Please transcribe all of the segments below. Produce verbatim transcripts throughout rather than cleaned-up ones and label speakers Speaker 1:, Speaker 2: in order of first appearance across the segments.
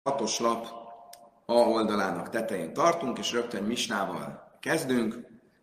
Speaker 1: hatos lap A oldalának tetején tartunk, és rögtön Misnával kezdünk.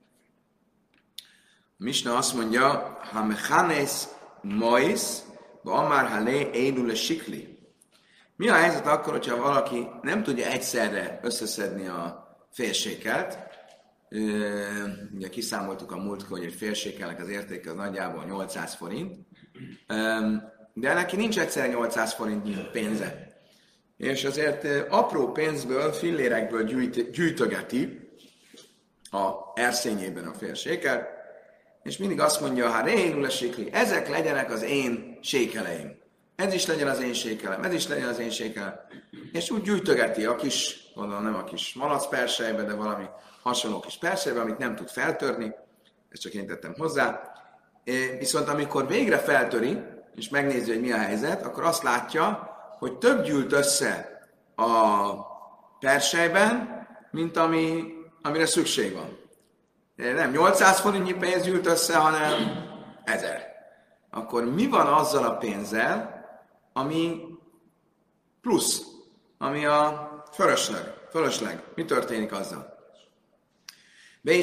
Speaker 1: A Misna azt mondja, ha mechanész mois, ba amár halé édule sikli. Mi a helyzet akkor, hogyha valaki nem tudja egyszerre összeszedni a félsékelt? Ugye kiszámoltuk a múltkor, hogy egy félsékelnek az értéke az nagyjából nyolcszáz forint, de neki nincs egyszerre nyolcszáz forint pénze. És azért apró pénzből, fillérekből gyűjt, gyűjtögeti a erszényében a félséket, és mindig azt mondja, ha rénul a sikli, ezek legyenek az én sékeleim. Ez is legyen az én sékelem, ez is legyen az én sékelem. És úgy gyűjtögeti a kis, gondolom nem a kis malac persejbe, de valami hasonló kis persejbe, amit nem tud feltörni, ezt csak én tettem hozzá. Viszont amikor végre feltöri, és megnézi, hogy mi a helyzet, akkor azt látja, hogy több gyűlt össze a persejben, mint ami, amire szükség van. Nem nyolcszáz forintnyi pénz gyűlt össze, hanem ezer. Akkor mi van azzal a pénzzel, ami plusz, ami a fölösleg? Fölösleg. Mi történik azzal? Bét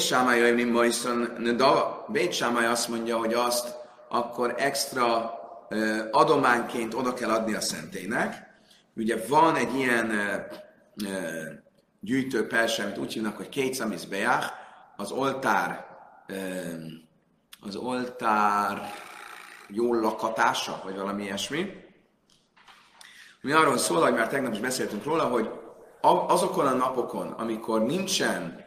Speaker 1: Sámály azt mondja, hogy azt akkor extra adományként oda kell adni a szentélynek. Ugye van egy ilyen gyűjtő perse, amit úgy hívnak, hogy kétszamisz beják, az oltár, az oltár jól lakatása, vagy valami ilyesmi. Mi arról szól, hogy már tegnap is beszéltünk róla, hogy azokon a napokon, amikor nincsen,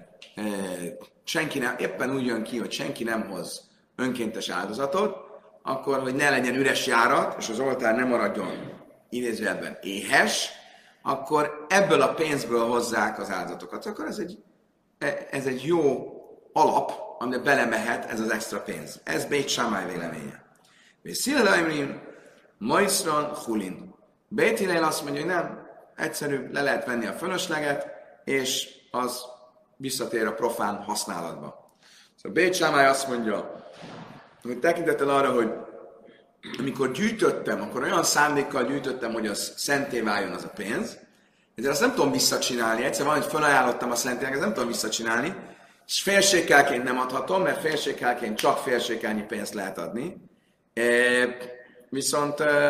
Speaker 1: senki nem, éppen úgy jön ki, hogy senki nem hoz önkéntes áldozatot, akkor, hogy ne legyen üres járat, és az oltár ne maradjon idézőjelben éhes, akkor ebből a pénzből hozzák az áldozatokat. Akkor ez egy, ez egy jó alap, amiben belemehet ez az extra pénz. Ez Bét Sámály véleménye. És Szilelaimrim, Majszran, Hulin. Bét Hillel azt mondja, hogy nem, egyszerű, le lehet venni a fölösleget, és az visszatér a profán használatba. Szóval Bét Sámály azt mondja, hogy tekintettel arra, hogy amikor gyűjtöttem, akkor olyan szándékkal gyűjtöttem, hogy az szenté váljon az a pénz, ezért azt nem tudom visszacsinálni. Egyszer van, hogy felajánlottam a szentének, ezt nem tudom visszacsinálni, és félsékelként nem adhatom, mert félsékelként csak félsékelnyi pénzt lehet adni. E, viszont e,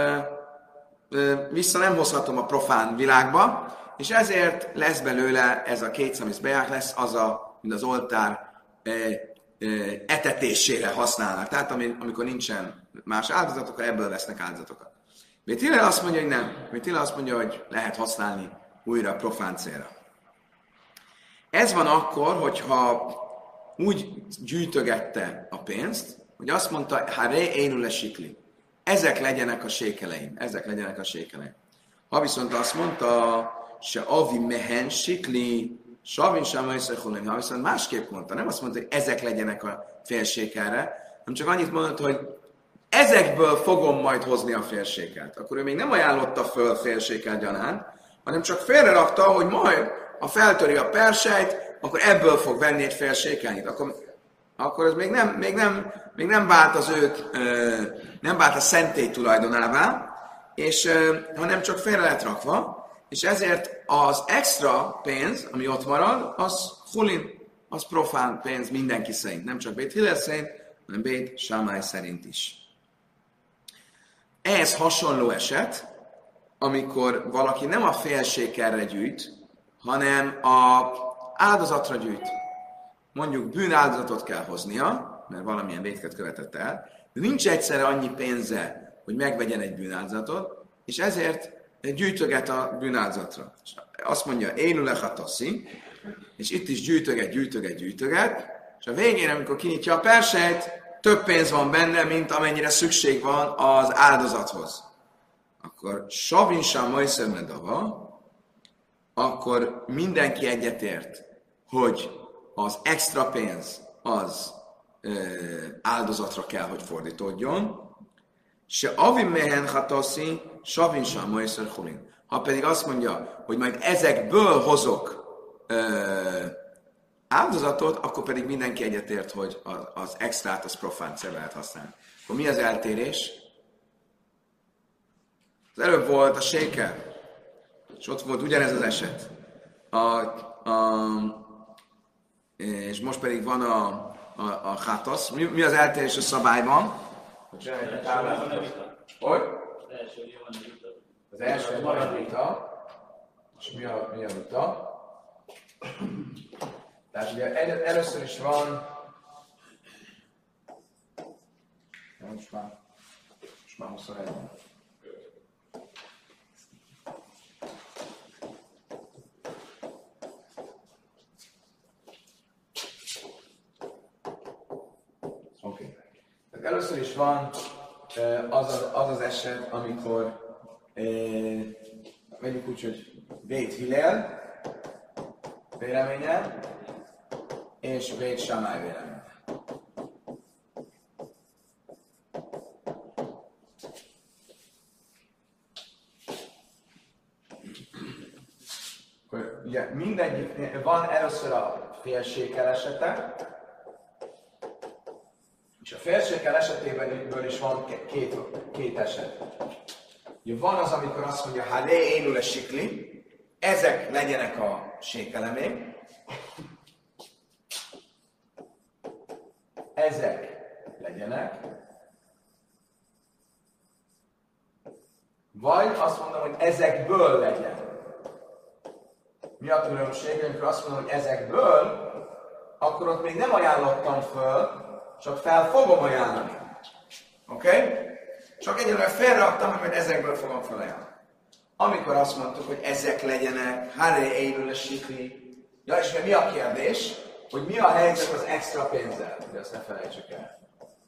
Speaker 1: e, vissza nem hozhatom a profán világba, és ezért lesz belőle ez a kétszamisz beják, lesz az a, mint az oltár e, etetésére használnak. Tehát amikor nincsen más áldozatok, akkor ebből vesznek áldozatokat. Bét Hillel azt mondja, hogy nem. Bét Hillel azt mondja, hogy lehet használni újra profán célra. Ez van akkor, hogyha úgy gyűjtögette a pénzt, hogy azt mondta, ha ré énule sikli. Ezek legyenek a sékeleim. Ezek legyenek a sékeleim. Ha viszont azt mondta, se avi mehen sikli, Savin sem összeholni, ha viszont másképp mondta, nem azt mondta, hogy ezek legyenek a félsékelre, hanem csak annyit mondott, hogy ezekből fogom majd hozni a félsékelt. Akkor ő még nem ajánlotta föl félsékel gyanánt, hanem csak félrerakta, hogy majd, ha feltöri a persejt, akkor ebből fog venni egy félsékelnyit. Akkor, akkor ez még nem, még nem, még nem vált az őt, nem vált a szentély tulajdonává, és, hanem csak félre lett rakva, és ezért az extra pénz, ami ott marad, az hulin, az profán pénz mindenki szerint. Nem csak Bét Hillel szerint, hanem Bét Sámály szerint is. Ez hasonló eset, amikor valaki nem a félsékelre gyűjt, hanem a áldozatra gyűjt. Mondjuk bűnáldozatot kell hoznia, mert valamilyen vétket követett el, de nincs egyszerre annyi pénze, hogy megvegyen egy bűnáldozatot, és ezért gyűjtöget a bűnáldozatra. Azt mondja, énulech taszi, és itt is gyűjtöget, gyűjtöget, gyűjtöget, és a végén, amikor kinyitja a persejt, több pénz van benne, mint amennyire szükség van az áldozathoz. Akkor savinsá majszemedava, akkor mindenki egyetért, hogy az extra pénz az ö, áldozatra kell, hogy fordítódjon, se avim mehen hataszi, savin sem majszer hulin. Ha pedig azt mondja, hogy majd ezekből hozok ö, áldozatot, akkor pedig mindenki egyetért, hogy az, az extrát, az profán célra lehet használni. Akkor mi az eltérés? Az előbb volt a sékel. És ott volt ugyanez az eset. A, a, és most pedig van a, a, a hátasz. Mi, mi az eltérés a szabályban? Hogy? Az első van a vita. És mi a, mi a vita? Tehát ugye el, először is van... Most már, most már huszonegy van. Oké. Okay. Először is van az az, az, az eset, amikor vegyük úgy, hogy Bét Hillel véleménye, és Bét Shammai véleménye. Ugye mindegyik, van először a félsékel esete, és a félsékel esetében is van két, két eset. Ugye van az, amikor azt mondja, ha lé élül a sikli, ezek legyenek a sékelemék, ezek legyenek, vagy azt mondom, hogy ezekből legyen. Mi a különbség, amikor azt mondom, hogy ezekből, akkor ott még nem ajánlottam föl, csak fel fogom ajánlani. Oké? Okay? Csak egyelőre felraktam, hogy ezekből fogom felajánlani. Amikor azt mondtuk, hogy ezek legyenek, háré élül a sikli. Ja, és mi a kérdés? Hogy mi a helyzet az extra pénzzel? De azt ne felejtsük el.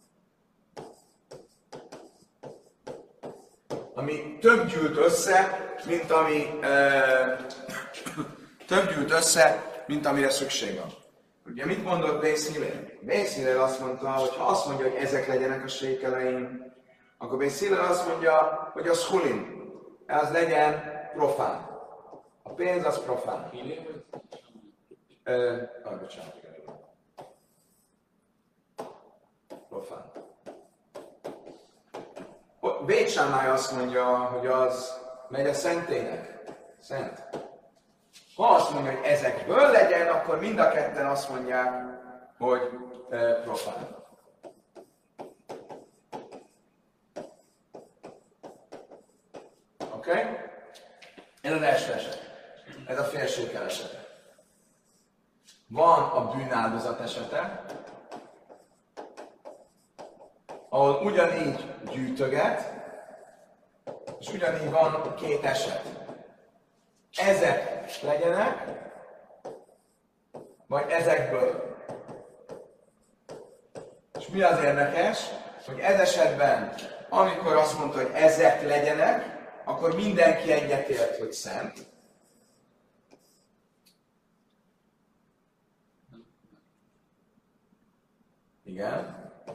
Speaker 1: Ami több gyűlt össze, mint ami... Uh, több gyűlt össze, mint amire szükség van. Ugye mit mondott Bész Hillel? Bész Hillel azt mondta, hogy ha azt mondja, hogy ezek legyenek a sékeleim, akkor Bész Hillel azt mondja, hogy az hulin. Ez legyen profán. A pénz az profán. Ö, ah, bocsánat, igen. Profán. Bét Shammai azt mondja, hogy az megy a szentének. Szent. Ha azt mondja, hogy ezekből legyen, akkor mind a ketten azt mondják, hogy e, profán. Oké? Okay? Ez az első eset. Ez a félsékel esete. Van a bűnáldozat esete, ahol ugyanígy gyűjtöget, és ugyanígy van két eset. Ezek legyenek, vagy ezekből. És mi az érdekes, hogy ez esetben, amikor azt mondta, hogy ezek legyenek, akkor mindenki egyetért, hogy szent. Igen.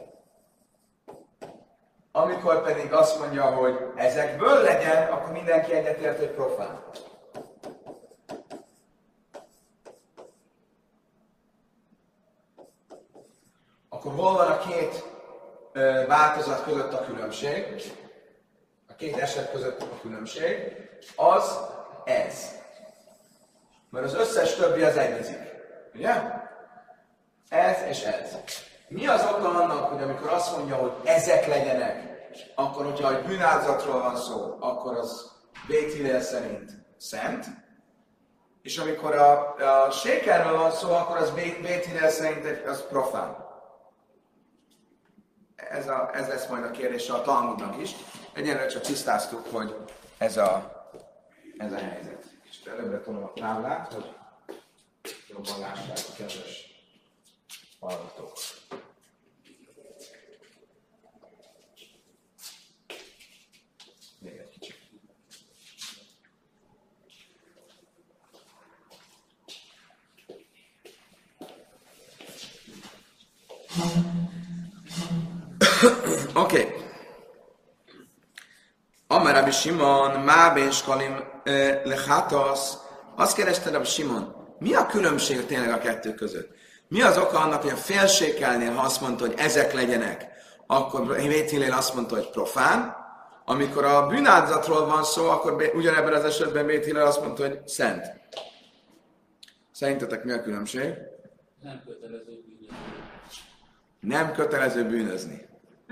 Speaker 1: Amikor pedig azt mondja, hogy ezekből legyen, akkor mindenki egyetért, hogy profán. Akkor hol van a két ö, változat között a különbség? A két eset között a különbség? Az ez. Mert az összes többi az egyezik. Ugye? Ez és ez. Mi az oka annak, hogy amikor azt mondja, hogy ezek legyenek, akkor, hogyha egy bűnáldozatról van szó, akkor az Bét Hillel szerint szent, és amikor a, a sékerről van szó, akkor az Bét Hillel szerint az profán. Ez, a, ez lesz majd a kérdése a Talmudnak is. Egyenlőre csak tisztáztuk, hogy ez a, ez a helyzet. Kicsit előbbre tolom a táblát, hogy jobban lássák a kedves hallgatók. Még egy kicsit. Oké. Okay. Amar Rabbi Simon, Mábén Skalim Lechatas. Azt kereste Rabbi Simon, mi a különbség tényleg a kettő között? Mi az oka annak, hogy a félsékelnél, ha azt mondta, hogy ezek legyenek, akkor Bét Hillel azt mondta, hogy profán, Amikor a bűnáldozatról van szó, akkor ugyanebben az esetben Bét Hillel azt mondta, hogy szent. Szerintetek mi a különbség?
Speaker 2: Nem kötelező bűnözni.
Speaker 1: Nem kötelező bűnözni.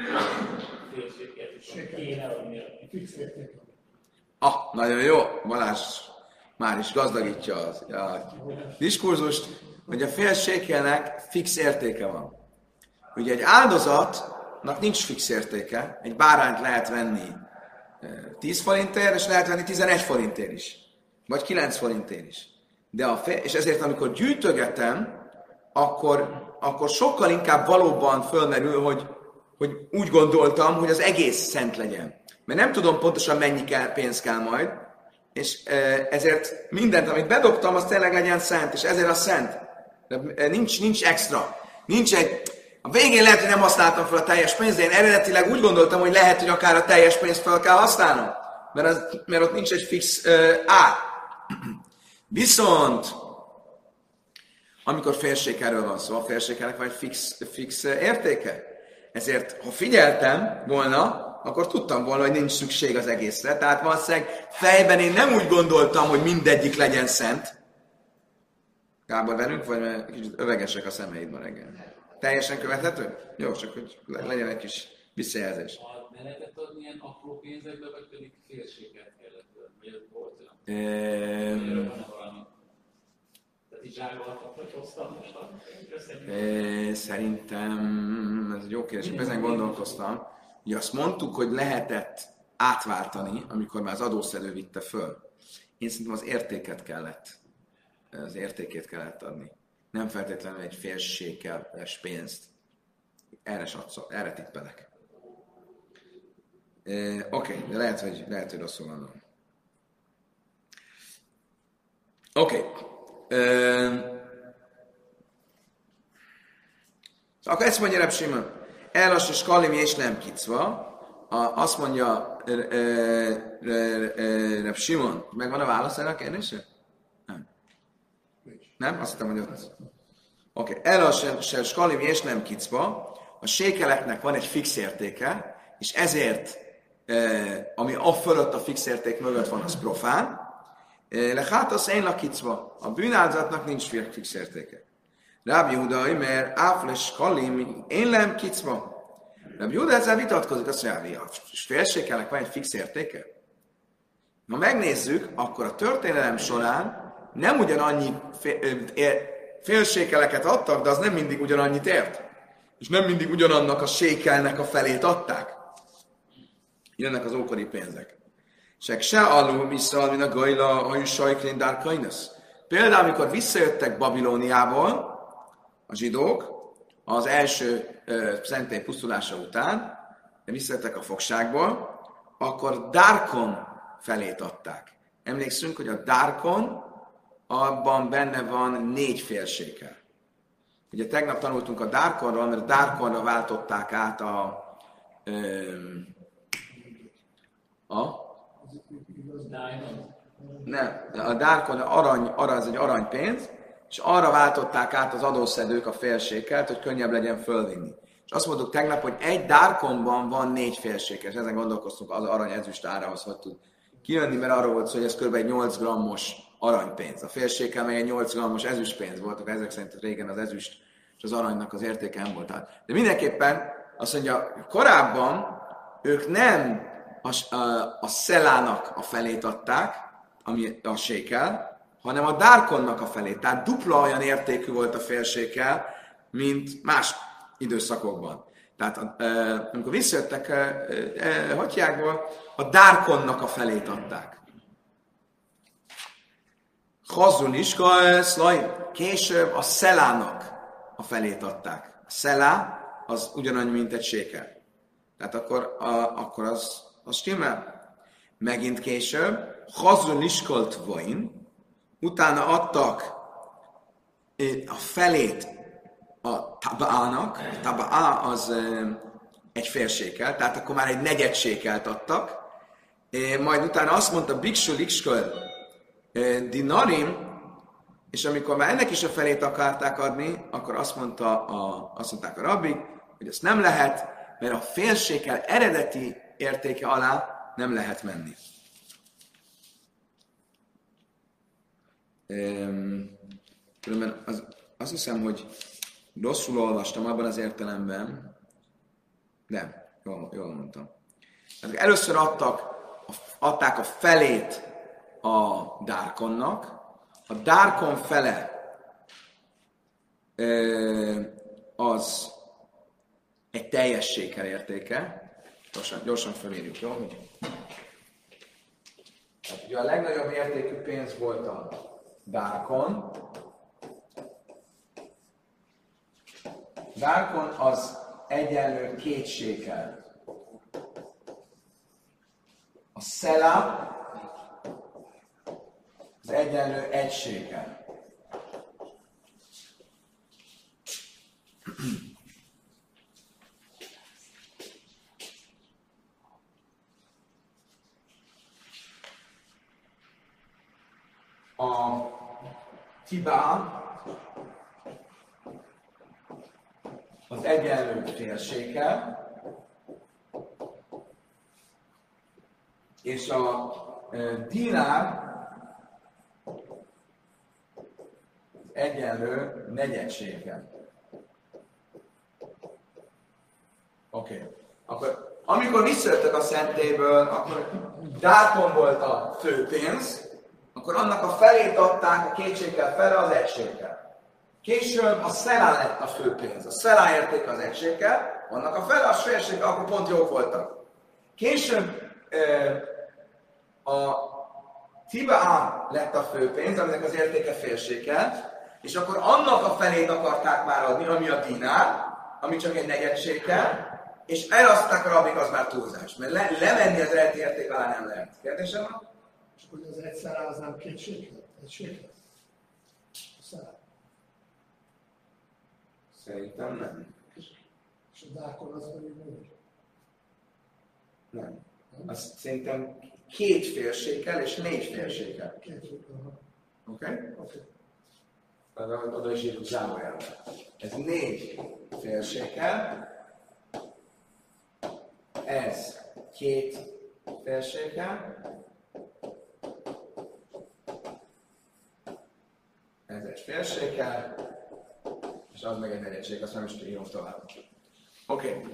Speaker 1: Ah, nagyon jó. Balázs már is gazdagítja az, a diskurzust, hogy a fél sékelnek fix értéke van. Ugye egy áldozatnak nincs fix értéke, egy bárányt lehet venni tíz forintért, és lehet venni tizenegy forintért is. Vagy kilenc forintért is. De a fél, és ezért amikor gyűjtögetem, akkor, akkor sokkal inkább valóban fölmerül, hogy, hogy úgy gondoltam, hogy az egész szent legyen. Mert nem tudom pontosan mennyi kell, pénz kell majd, és ezért mindent, amit bedobtam, az tényleg legyen szent, és ezért a szent. De nincs, nincs extra. Nincs egy... A végén lehet, hogy nem használtam fel a teljes pénzt, de én eredetileg úgy gondoltam, hogy lehet, hogy akár a teljes pénzt fel kell használnom. Mert, az, mert ott nincs egy fix uh, ár. Viszont, amikor félsékelről van szó, a félsékelnek van egy fix, fix értéke. Ezért, ha figyeltem volna, akkor tudtam volna, hogy nincs szükség az egészre. Tehát valószínűleg fejben én nem úgy gondoltam, hogy mindegyik legyen szent. Gábor, velünk, vagy mert kicsit övegesek a szemeid ma reggel? Teljesen követhető? Jó, csak hogy legyen egy kis visszajelzés.
Speaker 2: Ne lehetett adni ilyen apró pénzekbe, vagy pedig félséget kellett adni? Vagy ott volt olyan?
Speaker 1: Um,
Speaker 2: Van-e valami? Tehát így zsároltak, hogy hoztam mostan?
Speaker 1: Szerintem, ez egy jó kérdés, ezen gondolkoztam. Ugye azt mondtuk, hogy lehetett átváltani, amikor már az adószedő vitte föl. Én szerintem az értéket kellett, az értékét kellett adni. Nem feltétlenül egy félségeles pénzt. Erre satszol, erre tippelek. E, Oké, okay, de lehet, hogy, lehet, hogy rosszul gondolom. Oké. Okay. E, akkor ezt mondja Reb Simon. Elas és kalimi és nem kicva. Azt mondja Reb Simon. Megvan a válasz erre a kérdésre? Nem. Nem? Azt hittem, hogy ott. Oké. Okay. Elas és kalimi és nem kicva. A sékeleknek van egy fix értéke, és ezért, ami a fölött a fix érték mögött van, az profán. Lehát az én lakicva. A bűnáldozatnak nincs fix értéke. Rabbi Judai, mert áfles kalim, én nem kicva. Rabbi Judai ezzel vitatkozik, azt mondja, hogy a félsékelnek van egy fix értéke. Ha megnézzük, akkor a történelem során nem ugyanannyi félsékeleket adtak, de az nem mindig ugyanannyit ért. És nem mindig ugyanannak a sékelnek a felét adták. Jönnek az ókori pénzek. Se se alul vissza, mint a gajla, a sajklén dárkainusz. Például, amikor visszajöttek Babilóniából, a zsidók, az első uh, szentély pusztulása után, de visszajöttek a fogságból, akkor dárkon felét adták. Emlékszünk, hogy a dárkon, abban benne van négy félsékel. Ugye tegnap tanultunk a dárkonról, mert a dárkonra váltották át a... Um, a nem, a dárkon arany, arany, az egy aranypénz, és arra váltották át az adószedők a félsékelt, hogy könnyebb legyen fölvinni. És azt mondtuk tegnap, hogy egy dárkonban van négy félsékel, és ezen gondolkoztunk az arany ezüst árához, hogy tud kijönni, mert arról volt szó, hogy ez kb. Egy nyolc grammos aranypénz. A félsékel meg egy nyolc grammos ezüstpénz volt, ezek szerint régen az ezüst és az aranynak az értéke nem volt. De mindenképpen azt mondja, korábban ők nem a, a, a szelának a felét adták, ami a sékel, hanem a dárkonnak a felét. Tehát dupla olyan értékű volt a félsékel, mint más időszakokban. Tehát amikor visszajöttek Hatyjákból, a dárkonnak a felét adták. Hazul is, később a szelának a felét adták. A szelá az ugyanannyi, mint egy sékel. Tehát akkor, a, akkor az, az stimmel. Megint később, hazul iskolt voin, utána adtak a felét a tabaának, a tabaá az egy fél sékel, tehát akkor már egy negyed sékelt adtak, majd utána azt mondta, biksul iskol dinarim, és amikor már ennek is a felét akarták adni, akkor azt, mondta a, azt mondták a rabbik, hogy ezt nem lehet, mert a félsékel eredeti értéke alá nem lehet menni. Különben az, azt hiszem, hogy rosszul olvastam abban az értelemben, nem, jól, jól mondtam. Először adtak, adták a felét a dárkonnak, a dárkon fele az egy teljes sékel értéke. Gyorsan, gyorsan felírjuk, jó? Hát ugye a legnagyobb értékű pénz volt a dárkon. Dárkon az egyenlő két sékel. A szela az egyenlő egy sékel. A tibá az egyenlő fél sékel, és a e, dinár egyenlő negyed sékel. Oké. Okay. Akkor amikor visszajöttek a szentélyből, akkor dárkon volt a főpénz, akkor annak a felét adták, a két sékel fele az egy sékel. Később a szelá lett a főpénz. A szelá érték az egy sékel, annak a fele az fél sékel, akkor pont jók voltak. Később a tibá lett a főpénz, aminek az értéke fél sékel, és akkor annak a felét akarták már adni, ami a dinár, ami csak egy negyed sékel, és elaszták a rabik, az már túlzás. Mert le, lemenni az eredeti érték alá nem lehet. Kérdésem van?
Speaker 3: És akkor az egy szárá az nem két sékel? Egy sékel? Szárá.
Speaker 1: Szerintem nem.
Speaker 3: És a dákon az pedig úgy?
Speaker 1: Nem. Azt szerintem két félsékel és négy félsékel.
Speaker 3: Két sékel.
Speaker 1: Oké? Okay?
Speaker 3: Oké.
Speaker 1: Okay. Oda is írjuk zárójelbe. Ez négy félsékel. Ez két félsékel. Ez egy félsékel. És az meg egy negyedsékel, azt nem is írom tovább. Oké. Okay.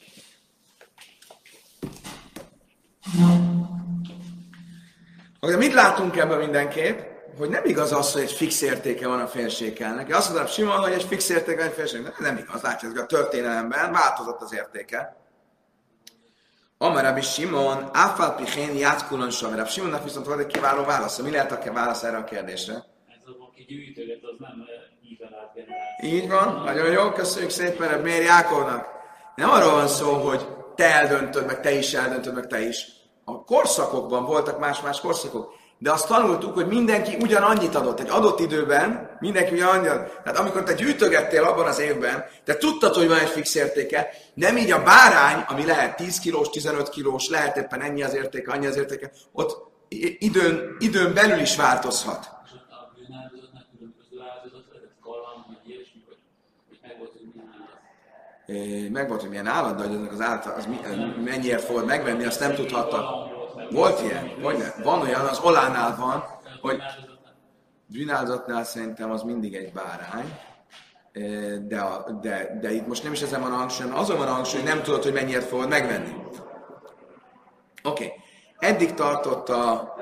Speaker 1: De mit látunk ebben mindenképp? Hogy nem igaz az, hogy egy fix értéke van a félsékelnek. Azt mondom, Simon, hogy egy fix értéke van egy félsékelnek. Nem igaz, látja, hogy a történelemben változott az értéke. Amarabi Simon, Áfál Pichén, Játkulon Saverab. Simonnak viszont volt egy kiváló válasz. Mi lehet a válasz erre a kérdésre?
Speaker 2: Ez az, aki gyűjtöget, az nem íven átgenerált.
Speaker 1: Így van, nagyon jó, köszönjük szépen Mér Jákovnak. Nem arról van szó, hogy te eldöntöd, meg te is eldöntöd, meg te is. A korszakokban voltak más-más korszakok, de azt tanultuk, hogy mindenki ugyanannyit adott. Egy adott időben mindenki ugyanannyit adott. Tehát amikor te gyűjtögettél abban az évben, te tudtad, hogy van egy fix értéke, nem így a bárány, ami lehet tíz kilós, tizenöt kilós, lehet éppen ennyi az értéke, annyi az értéke, ott időn, időn belül is változhat.
Speaker 2: És ott a bűnáldozatnak különböző áldozat, ez kaland, vagy ilyesmi, vagy meg volt, hogy milyen állat.
Speaker 1: Meg volt, hogy milyen állat, de hogy ennek az állat, az mennyiért fogod megvenni, azt nem tudhatta. Volt ilyen? Vagy nem? Van olyan, az olánál van, hogy bűnáldozatnál szerintem az mindig egy bárány, de, a, de, de itt most nem is ezen van a hangsúly, azon van a hangsúly, hogy nem tudod, hogy mennyiért fogod megvenni. Oké. Okay. Eddig tartott a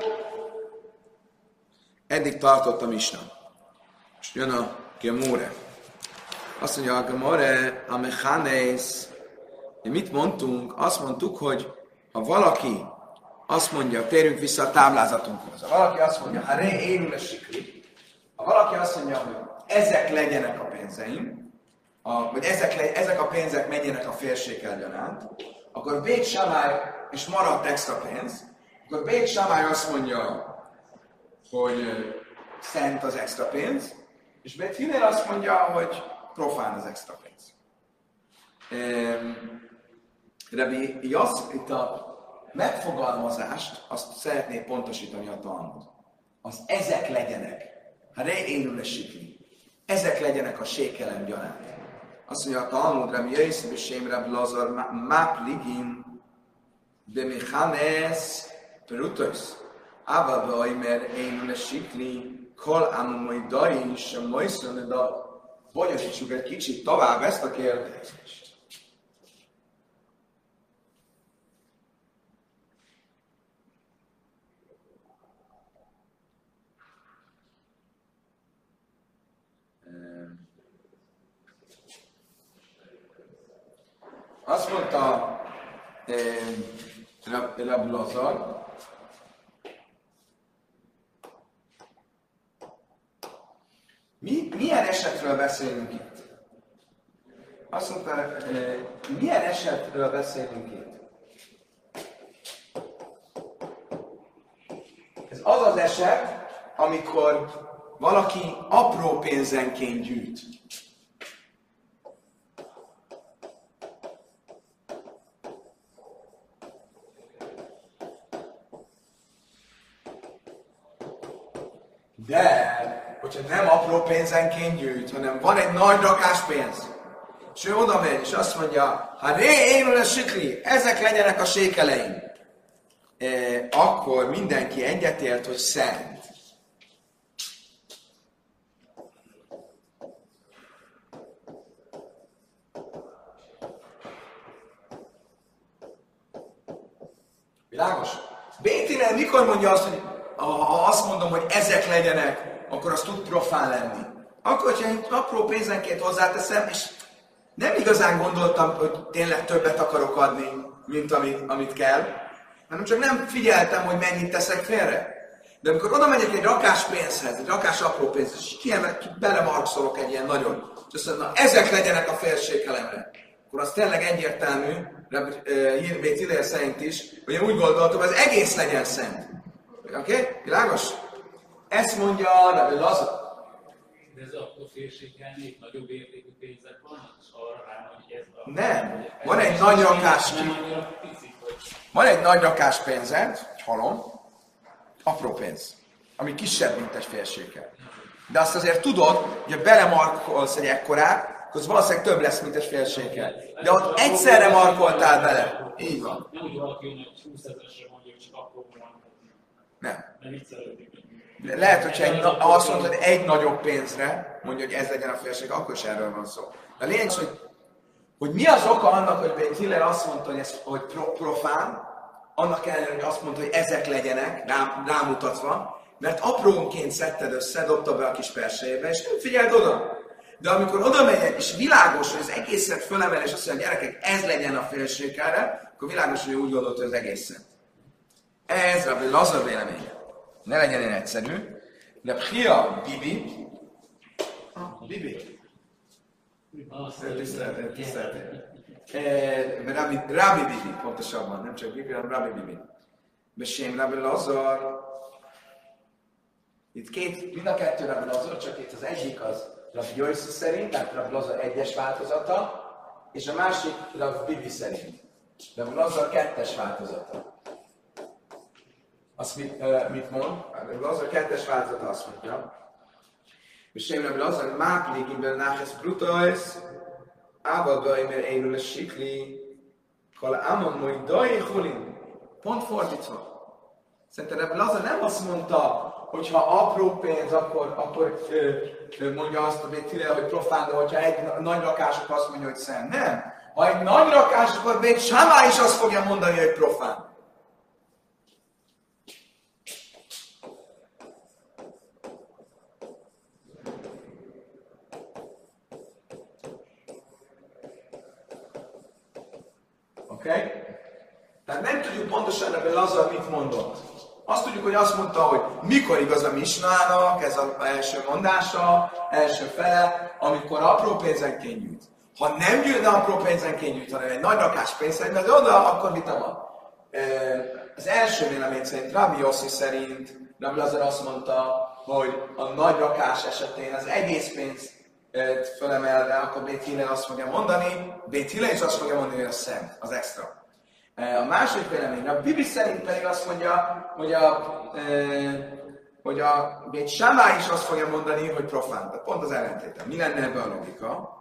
Speaker 1: eddig tartott a misna. Most jön a Gemóre. Azt mondja a Gemóre, a mechanész. Mit mondtunk? Azt mondtuk, hogy ha valaki azt mondja, térjünk vissza a táblázatunkhoz. Ha valaki azt mondja, ha ré érül a sikri, ha valaki azt mondja, hogy ezek legyenek a pénzeim, a, vagy ezek, le, ezek a pénzek menjenek a félsékel gyanánt, akkor Bét Samály, és maradt extra pénz, akkor Bét Samály azt mondja, hogy szent az extra pénz, és Bét Hillel azt mondja, hogy profán az extra pénz. Rabbi Jasz, itt a megfogalmazást, azt szeretné pontosítani a Talmud. Az ezek legyenek. Ha re élül a sikli. Ezek legyenek a sékelem gyanánt. Azt mondja a Talmud, Rabbi Jasz, Bésém, Rabbi Lazar, Mápligin, de Michanes Perutos. Ava Vaimer én lesikli, kol ámomai sem majszön, de bonyolítsuk egy kicsit tovább ezt a kérdést. Azt mondta eh, Rab Lazar, Mi, milyen esetről beszélünk itt? Azt mondta, eh, milyen esetről beszélünk itt? Ez az az eset, amikor valaki apró pénzenként gyűjt. De, hogyha nem apró pénzenként gyűjt, hanem van egy nagy rakás pénz, és ő oda megy, és azt mondja, ha ré, én lesz sikli, ezek legyenek a sékeleim, e, akkor mindenki egyetért, hogy szent. Világos? Bétinél mikor mondja azt, hogy ha azt mondom, hogy ezek legyenek, akkor az tud profán lenni. Akkor, hogyha egy apró pénzenként hozzáteszem, és nem igazán gondoltam, hogy tényleg többet akarok adni, mint amit, amit kell, hanem csak nem figyeltem, hogy mennyit teszek félre. De amikor oda megyek egy rakás pénzhez, egy rakás apró pénzhez, és kiemel, ki belemarkszolok egy ilyen nagyon, és azt mondom, na, ezek legyenek a félségelemre, akkor az tényleg egyértelmű, Bét Hillel szerint is, hogy én úgy gondoltam, hogy az egész legyen szent. Oké? Okay? Világos? Ezt mondja Rabbi Lazar.
Speaker 2: De ez akkor félségelni, nagyobb értékű pénzek vannak, és arra rá, hogy ez a...
Speaker 1: Nem. Van egy nagy rakás Van egy nagy rakás pénzed, egy halom, apró pénz, ami kisebb, mint egy félséggel. De azt azért tudod, hogy ha belemarkolsz egy ekkorát, akkor az valószínűleg több lesz, mint egy félséggel. De ott egyszerre markoltál bele. Így van.
Speaker 2: Nem úgy valaki jön, hogy húszezresre mondja, hogy csak akkor van.
Speaker 1: Nem.
Speaker 2: Nem így szeretnék.
Speaker 1: De lehet, hogyha egy, azt mondod, hogy egy nagyobb pénzre, mondja, hogy ez legyen a félség, akkor is erről van szó. De a lényeg, hogy, hogy mi az oka annak, hogy Bét Hillel azt mondta, hogy ez hogy pro, profán, annak ellenére, hogy azt mondta, hogy ezek legyenek, rám, rámutatva, mert aprónként szedted össze, dobta be a kis persejébe, és nem figyeld oda. De amikor oda megy, és világos, hogy az egészet fölemel, és azt mondja, gyerekek, ez legyen a félségkára, akkor világos, hogy úgy gondolt, hogy az egészet. Ez Rabbi Lazar véleménye. Ne legyen ilyen egyszerű. De Pchia Bibi, ah, Bibi, tiszteltél, tiszteltél. Rabbi, Rabbi Bibi, pontosabban, nem csak Bibi, hanem Rabbi Bibi. Besém Rabbi Lazar. Itt két, mind a kettő Rabbi Lazar, csak itt az egyik az Rabbi Yossi szerint, tehát Rabbi Lazar egyes változata, és a másik Rabbi Bibi szerint. Rabbi Lazar kettes változata. Azt mit, uh, mit mond? Rabbi Lazar kettes változata azt mondja. Besém Rabbi Lazar máplik imben náhez brutais, ával bajmer énül a sikli, kal amon moly dai holin. Pont fordítva. Szerintem Rabbi Lazar nem azt mondta, hogyha apró pénz, akkor, akkor ö, ö, mondja azt a Bét Hillel, hogy profán, de hogyha egy nagy rakások azt mondja, hogy szent. Nem. Ha egy nagy rakás, akkor Bét Sámá is azt fogja mondani, hogy profán. Oké? Okay? Tehát nem tudjuk pontosan ebben Lazar mit mondott. Azt tudjuk, hogy azt mondta, hogy mikor igaz a Misnának, ez az első mondása, első fele, amikor apró pénzenként gyűjt. Ha nem gyűjt, apró pénzenként gyűjt, hanem egy nagy rakás pénzenként, de oda, akkor vita van. Az első vélemény szerint, Rabbi Yossi szerint, Rabbi Lazar azt mondta, hogy a nagy rakás esetén az egész pénzt fölemelve, akkor Bét Hillel azt fogja mondani, Bét Hillel is azt fogja mondani, hogy a szent, az extra. A második vélemény, a Bibi szerint pedig azt mondja, hogy a, e, hogy a Bét Sámá is azt fogja mondani, hogy profán. Tehát pont az ellentéte. Mi lenne ebben a logika?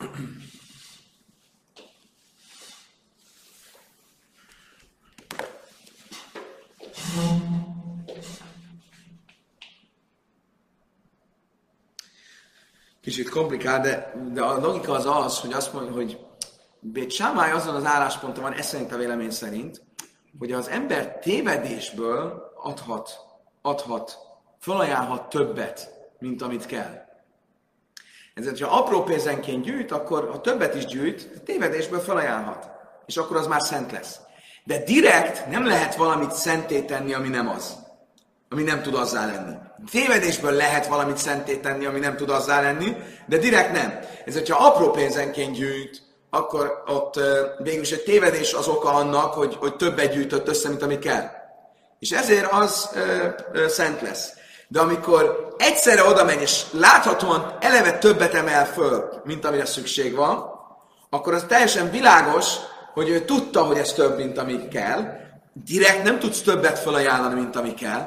Speaker 1: Kicsit komplikált, de, de a logika az az, hogy azt mondja, hogy Bét Sámály azon az állásponton van, ez szerint a vélemény szerint, hogy az ember tévedésből adhat, adhat, felajánlhat többet, mint amit kell. Ezért, ha apró pénzenként gyűjt, akkor ha többet is gyűjt, tévedésből felajánlhat. És akkor az már szent lesz. De direkt nem lehet valamit szenté tenni, ami nem az. Ami nem tud azzá lenni. Tévedésből lehet valamit szenté tenni, ami nem tud azzá lenni, de direkt nem. Ezért, ha apró pénzenként gyűjt, akkor ott végül is egy tévedés az oka annak, hogy, hogy többet gyűjtött össze, mint ami kell. És ezért az ö, ö, szent lesz. De amikor egyszerre oda megy, és láthatóan eleve többet emel föl, mint amire szükség van, akkor az teljesen világos, hogy ő tudta, hogy ez több, mint ami kell. Direkt nem tudsz többet felajánlani, mint ami kell.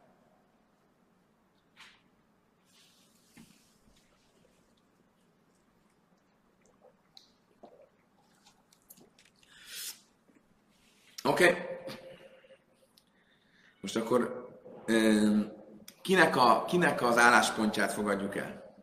Speaker 1: Oké. Okay. Most akkor kinek, a, kinek az álláspontját fogadjuk el?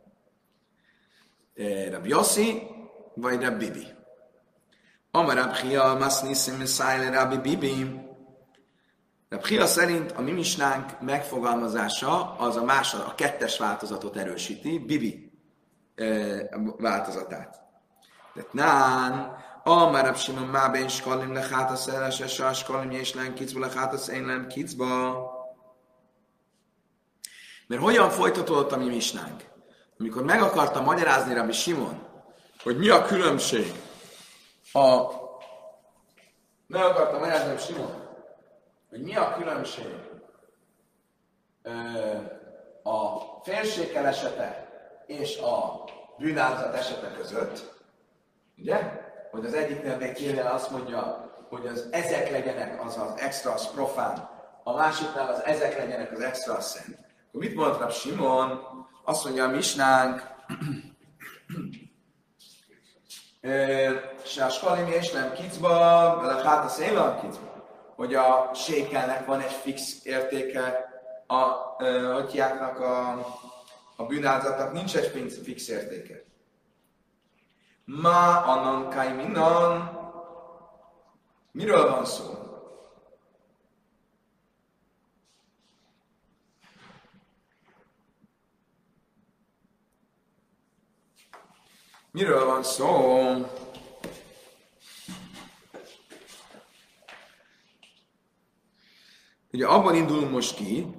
Speaker 1: Rabbi Yossi vagy Rabbi Bibi? Amar Rabbi Chia, Masnisim, Szájle, Rabbi Bibi. Rabbi Chia szerint a mi misnánk megfogalmazása az a másod, a kettes változatot erősíti, Bibi változatát. Tehát nán, Amar Rabbi Simon Máben Skalim lechát a szeres, és a Skalim és len kicba lechát a szénlem kicba. Mert hogyan folytatódott a mi misnánk? Amikor meg akarta magyarázni Rabbi Simon, hogy mi a különbség a... Meg akarta magyarázni Rabbi Simon, hogy mi a különbség a félsékel esete és a bűnáldozat esete között, ugye? Hogy az egyiknél még kérjel azt mondja, hogy az ezek legyenek, az az extra, az profán, a másiknál az ezek legyenek, az extra, az szent. Akkor mit mondott Rabbi Simon? Azt mondja a misnánk, se a skalim és nem kicba, de hát a szélen kicba, hogy a sékelnek van egy fix értéke, a atyáknak, a, a bűnáldozatnak nincs egy fix értéke. Ma annan kai minan. Miről van szó? Miről van szó? Ugye abban indulunk most ki,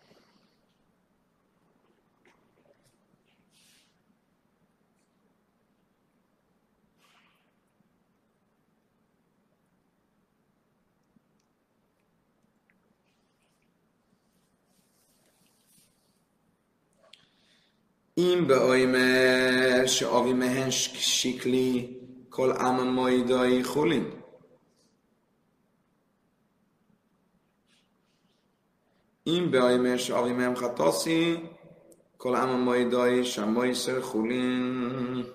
Speaker 1: אם באוימר שאבי מהן שקלי כל עם מוידאי חולין. אם באוימר שאבי מהן חטוסי כל עם מוידאי שמויסר חולין.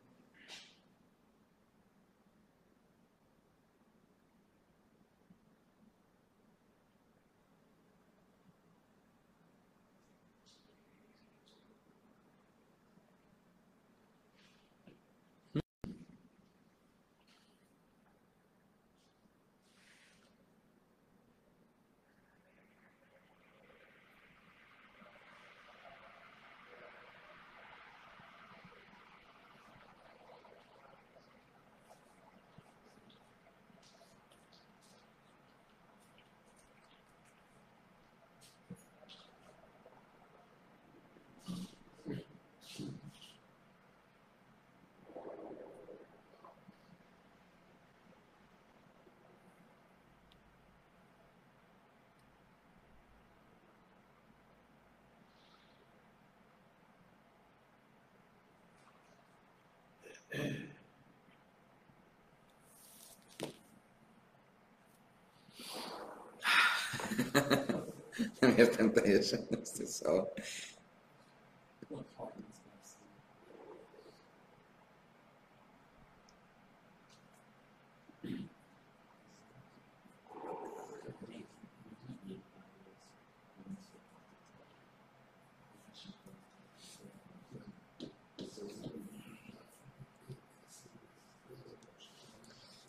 Speaker 1: Nem értem teljesen ezt a szót.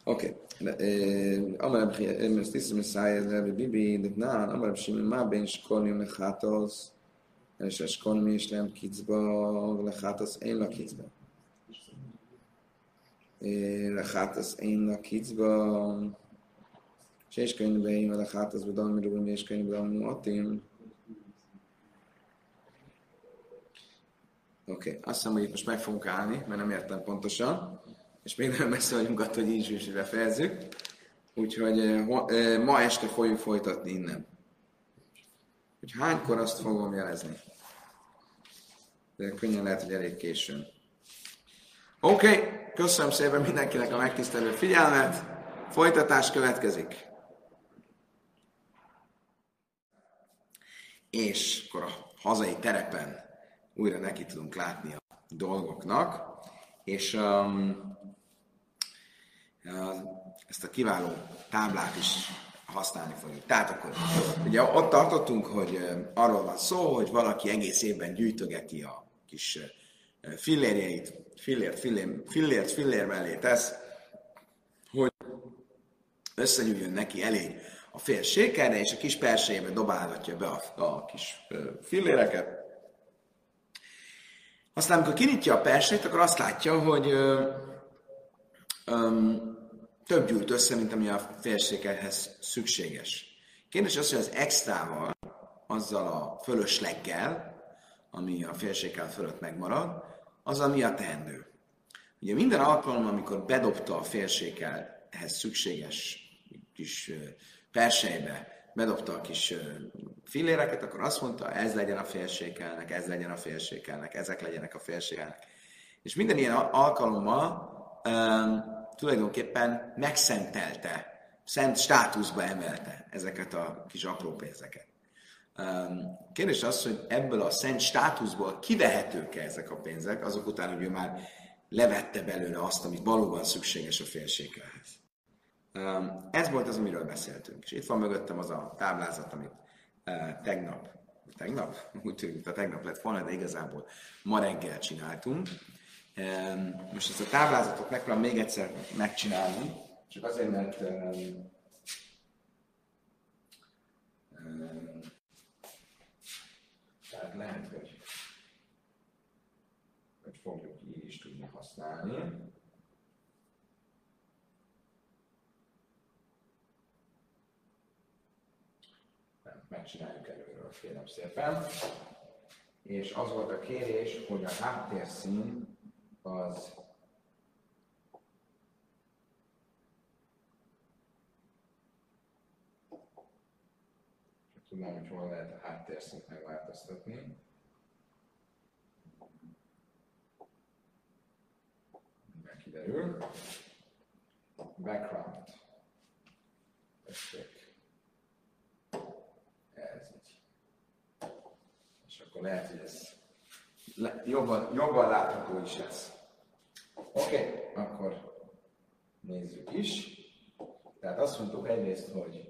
Speaker 1: Oké. Amarab ezt tisztem szájad levi bibi, de nán, amarab simon má ben skolnium lehátoz, és a skolnium is nem kicba, lehátoz én lakicba. Lehátoz én lakicba, és könyvbe én lehátoz bedalmirúban, és könyvbe dalmiruatim. Oké, azt hiszem, hogy itt most meg fogunk állni, mert nem értem pontosan. És még nagyon messze vagyunk attól, hogy így is befejezzük. Úgyhogy ma este fogjuk folytatni innen. Hogy hánykor azt fogom jelezni. De könnyen lehet, hogy elég későn. Oké, okay, köszönöm szépen mindenkinek a megtisztelő figyelmet. Folytatás következik. És akkor a hazai terepen újra neki tudunk látni a dolgoknak. És um, ezt a kiváló táblát is használni fogjuk. Tehát akkor ugye ott tartottunk, hogy arról van szó, hogy valaki egész évben gyűjtögeti a kis fillérjeit, fillért, fillér, fillért fillér mellé tesz, hogy összegyűjjön neki elég a fél sékelre, és a kis persejébe dobálgatja be a, a kis filléreket. Aztán, amikor kinyitja a persét, akkor azt látja, hogy ö, ö, több gyűjt össze, mint ami a félségelhez szükséges. Kérdés az, hogy az extrával, azzal a fölösleggel, ami a félségel fölött megmarad, az ami a teendő. Ugye minden alkalom, amikor bedobta a félségelhez szükséges kis persejbe, bedobta a kis filléreket, akkor azt mondta, ez legyen a félségelnek, ez legyen a félségelnek, ezek legyenek a félségelnek. És minden ilyen alkalommal um, tulajdonképpen megszentelte, szent státuszba emelte ezeket a kis apró pénzeket. Um, kérdés az, hogy ebből a szent státuszból kivehetők-e ezek a pénzek, azok után, hogy ő már levette belőle azt, amit valóban szükséges a félségelhez. Um, ez volt az, amiről beszéltünk. És itt van mögöttem az a táblázat, amit uh, tegnap, tegnap? Úgy tűnik, hogy tegnap lett volna, de igazából ma reggel csináltunk. Um, most ezt a táblázatot megpróbálom még egyszer megcsinálni, csak azért, mert um, um, tehát lehet, hogy, hogy fogjuk így is tudni használni. Megcsináljuk előről, kérem szépen. És az volt a kérés, hogy a háttérszín az tudnám, hogy hol lehet a háttérszínt megváltoztatni. Megkiderül. Background. Tessék. Ez így. És akkor lehet, hogy ez le, jobban, jobban látható is lesz. Oké, okay, akkor nézzük is. Tehát azt mondtuk egyrészt, hogy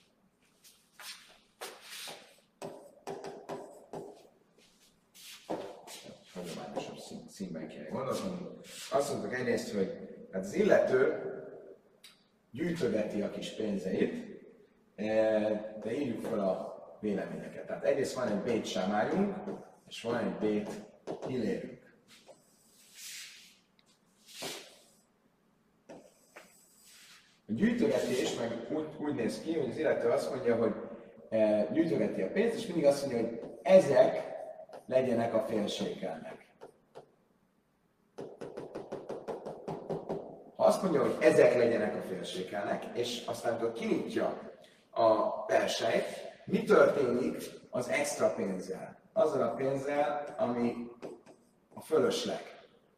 Speaker 1: hagyományosabb szín, színben kéne gondolni. Azt mondtuk egyrészt, hogy hát az illető gyűjtögeti a kis pénzeit, de írjuk fel a véleményeket. Tehát egyrészt van egy bét sámályunk, és van egy bét hillérünk. A gyűjtögetés meg úgy, úgy néz ki, hogy az illető azt mondja, hogy e, gyűjtögeti a pénzt, és mindig azt mondja, hogy ezek legyenek a félségelnek. Ha azt mondja, hogy ezek legyenek a félségelnek, és aztán amikor kinyitja a persejt, mi történik az extra pénzzel? Azzal a pénzzel, ami a fölösleg.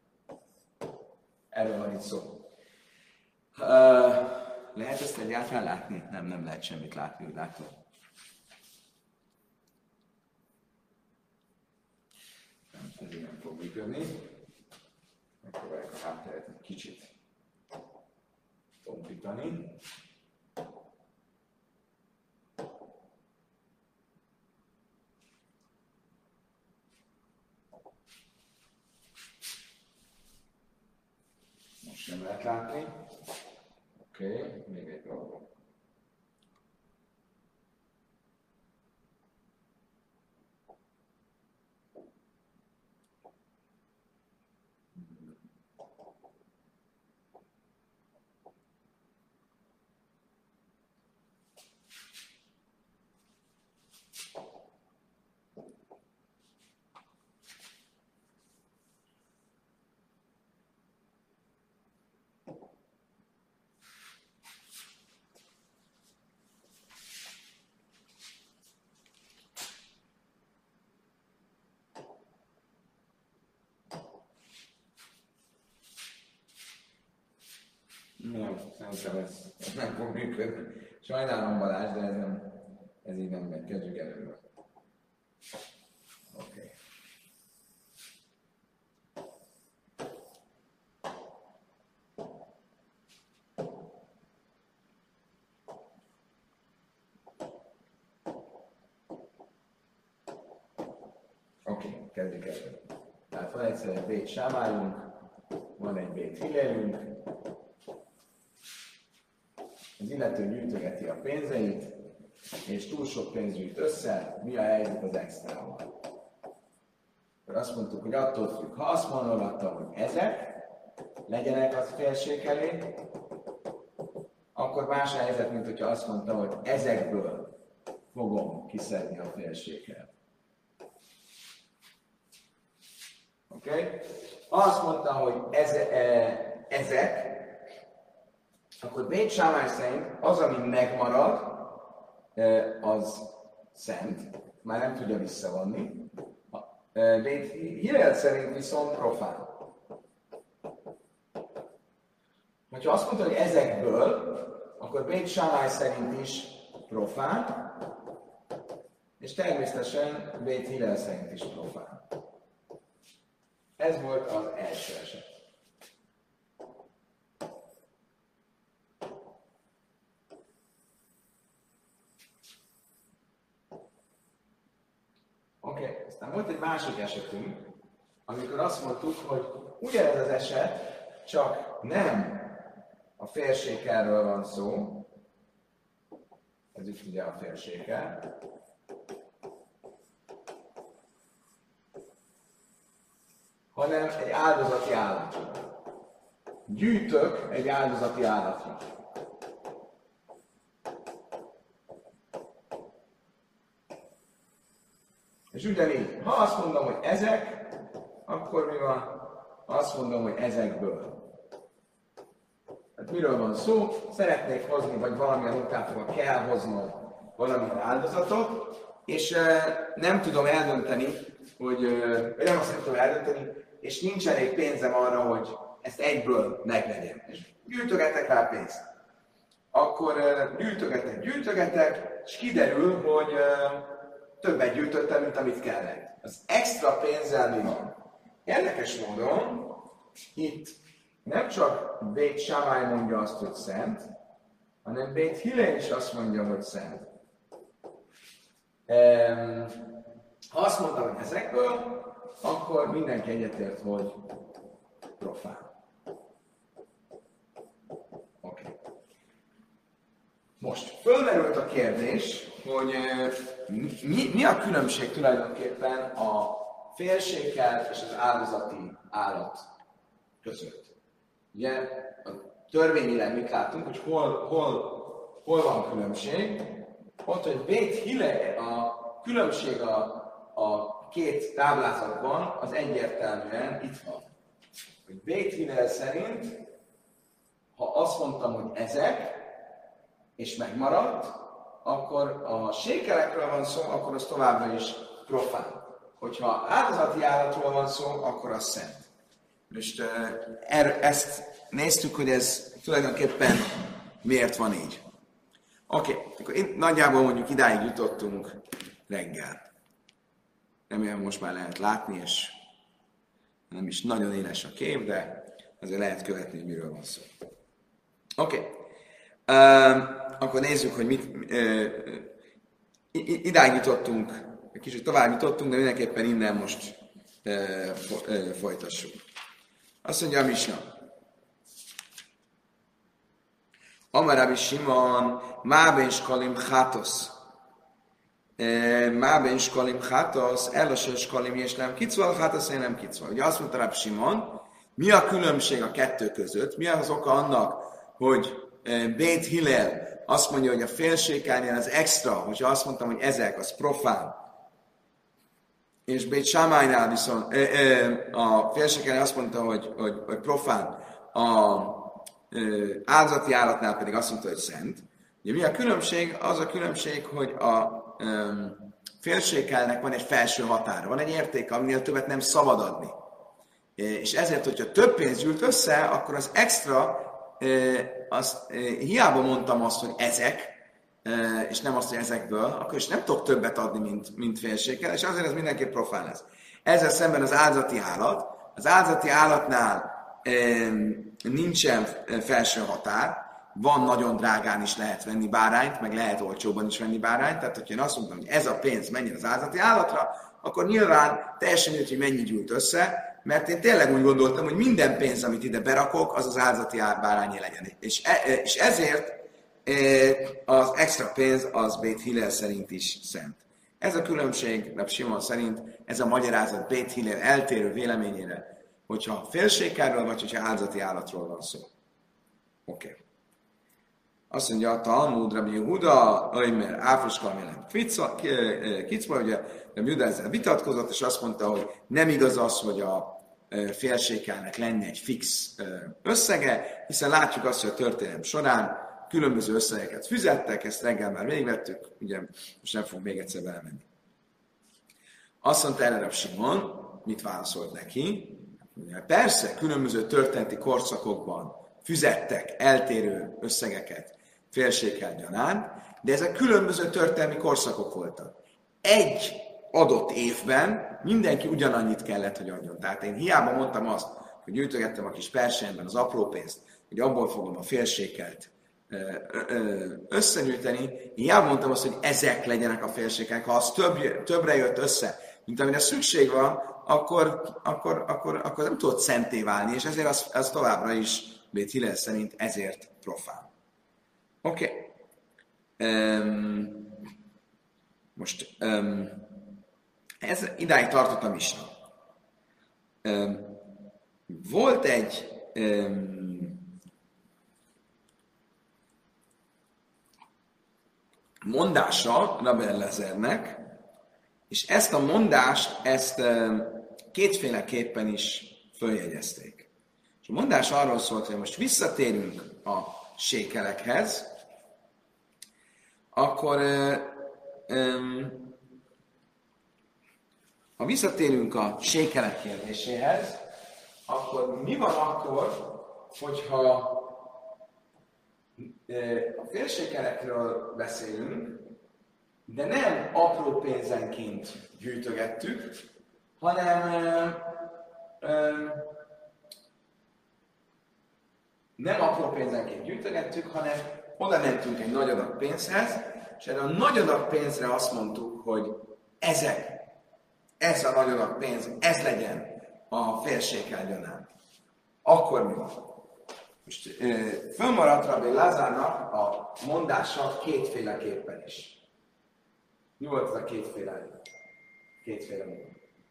Speaker 1: Erről van itt szó. Uh, lehet ezt egyáltalán látni? Nem, nem lehet semmit látni, úgy látom. Nem, ez így nem fog működni. Megpróbáljuk a hátteret egy kicsit tompítani. Most nem lehet látni. Oké, okay, még egy dolog. Nem, szerintem ez, ez nem fog működni. Sajnálom Balázs, de ez, nem, ez így nem megy. Kezdjük előről. Oké. Okay. Oké, okay, kezdjük előről. Tehát van egyszer egy Bét Sámályunk, van egy Bét Hillelünk, az illető gyűjtögeti a pénzeit, és túl sok pénzt gyűjt össze, mi a helyzet az extrával. Akkor azt mondtuk, hogy attól függ, ha azt mondogatta, hogy ezek legyenek az félség elé, akkor más a helyzet, mint hogyha azt mondta, hogy ezekből fogom kiszedni a félséget. Oké? Okay? Ha azt mondta, hogy ez, e, ezek, akkor Bét Sámály szerint az, ami megmarad, az szent, már nem tudja visszavonni. Bét Hillel szerint viszont profán. Ha azt mondta, hogy ezekből, akkor Bét Sámály szerint is profán, és természetesen Bét Hillel szerint is profán. Ez volt az első eset. Oké, okay. Aztán volt egy másik esetünk, amikor azt mondtuk, hogy ugyanez az eset, csak nem a félsékelről van szó, ez itt ugye a félsékel, hanem egy áldozati állatra. Gyűjtök egy áldozati állatra. És ugyanígy, ha azt mondom, hogy ezek, akkor mi van? Ha azt mondom, hogy ezekből. Hát miről van szó? Szeretnék hozni, vagy valamilyen okától kell hoznom valamilyen áldozatot, és e, nem tudom eldönteni, hogy, e, vagy nem azt nem tudom eldönteni, és nincs elég pénzem arra, hogy ezt egyből megvegyem. És gyűjtögetek rá pénzt. Akkor e, gyűjtögetek, gyűjtögetek, és kiderül, hogy e, többet gyűjtöttem, mint amit kellett. Az extra pénzzel mi van? Érdekes módon itt nem csak Bét Sámály mondja azt, hogy szent, hanem Bét Hillel is azt mondja, hogy szent. Um, ha azt mondta, hogy ezekből, akkor mindenki egyetért, hogy profán. Oké. Okay. Most fölmerült a kérdés, hogy mi, mi a különbség tulajdonképpen a félsékel és az áldozati állat között. Ugye a törvényileg mit látunk, hogy hol, hol, hol van különbség. Ott, hogy Bét Hillel, a különbség a, a két táblázatban az egyértelműen itt van. Hogy Bét Hillel szerint, ha azt mondtam, hogy ezek, és megmaradt, akkor a sékelekről van szó, akkor az továbbra is profán. Hogyha áldozati állatról van szó, akkor az szent. Most er, ezt néztük, hogy ez tulajdonképpen miért van így. Oké, okay, akkor itt nagyjából mondjuk idáig jutottunk reggel. Remélem most már lehet látni, és nem is nagyon éles a kép, de azért lehet követni, hogy miről van szó. Oké. Okay. Uh, akkor nézzük, hogy mit... Uh, idáig jutottunk, egy kicsit tovább jutottunk, de mindenképpen innen most uh, uh, folytassuk. Azt mondja a Misna. Amarabi Simon, Máben Skalim Hátosz. Máben Skalim Hátosz, Ellase Skalim és nem kicval, Hátosz én nem kicval. Ugye azt mondta Rabbi Simon, mi a különbség a kettő között? Mi az oka annak, hogy Bét Hillel azt mondja, hogy a félsékelnél az extra, hogyha azt mondtam, hogy ezek, az profán, és Bét Sámánynál viszont a félsékelnél azt mondta, hogy, hogy, hogy profán, a áldozati állatnál pedig azt mondta, hogy szent. Ugye mi a különbség? Az a különbség, hogy a félsékelnek van egy felső határa, van egy érték, aminél többet nem szabad adni. És ezért, hogyha több pénz gyűlt össze, akkor az extra, azt, hiába mondtam azt, hogy ezek, és nem azt, hogy ezekből, akkor is nem tudok többet adni, mint, mint félsékel, és azért ez mindenképp profán lesz. Ezzel szemben az áldozati állat, az áldozati állatnál nincsen felső határ, van nagyon drágán is lehet venni bárányt, meg lehet olcsóban is venni bárányt, tehát hogyha én azt mondtam, hogy ez a pénz menjen az áldozati állatra, akkor nyilván teljesen mindegy, hogy mennyi gyűlt össze, mert én tényleg úgy gondoltam, hogy minden pénz, amit ide berakok, az az áldozati bárányé legyen. És, e, és ezért az extra pénz az Bét Hillel szerint is szent. Ez a különbség, Rabbi Simon szerint, ez a magyarázat Bét Hillel eltérő véleményére, hogyha félsékelről, vagy hogyha áldozati állatról van szó. Oké. Okay. Azt mondja a Talmud, Rabbi Yehuda, Öjmer, Áfroskalmélem, Kicma, ugye Rabbi Yehuda ezzel vitatkozott, és azt mondta, hogy nem igaz az, hogy a félsékelnek lenne egy fix összege, hiszen látjuk azt, hogy a történelem során különböző összegeket fizettek, ezt reggel már végigvettük, ugye most nem fogunk még egyszer belemenni. Azt mondta erre Rabbi Simon, mit válaszolt neki? Persze, különböző történeti korszakokban fizettek eltérő összegeket félsékel gyanánt, de ezek különböző történelmi korszakok voltak. Egy adott évben mindenki ugyanannyit kellett, hogy adjon. Tehát én hiába mondtam azt, hogy gyűjtögettem a kis persenben az apró pénzt, hogy abból fogom a félsékelt összegyűjteni, hiába mondtam azt, hogy ezek legyenek a félsékelek. Ha az több, többre jött össze, mint amire szükség van, akkor, akkor, akkor, akkor nem tudott szenté válni, és ezért az, az továbbra is Bét Hillel szerint ezért profán. Oké. Okay. Um, most um, ez idáig tartott a misna. Um, volt egy um, mondása Rabbi Elazernek, és ezt a mondást, ezt um, kétféleképpen is följegyezték. És a mondás arról szólt, hogy most visszatérünk a sékelekhez, akkor um, ha visszatérünk a sékelek kérdéséhez, akkor mi van akkor, hogyha a félsékelekről beszélünk, de nem apró pénzenként gyűjtögettük, hanem um, nem apró pénzenként gyűjtögettük, hanem oda mentünk egy nagy adag pénzhez, és erre a nagy adag pénzre azt mondtuk, hogy ezek, ez a nagy adag pénz, ez legyen a félsékel gyanánt. Akkor mi van? Most fönnmaradt Rabbi Lázárnak a mondása kétféleképpen is. Mi volt ez a kétféle? Kétféle mondat.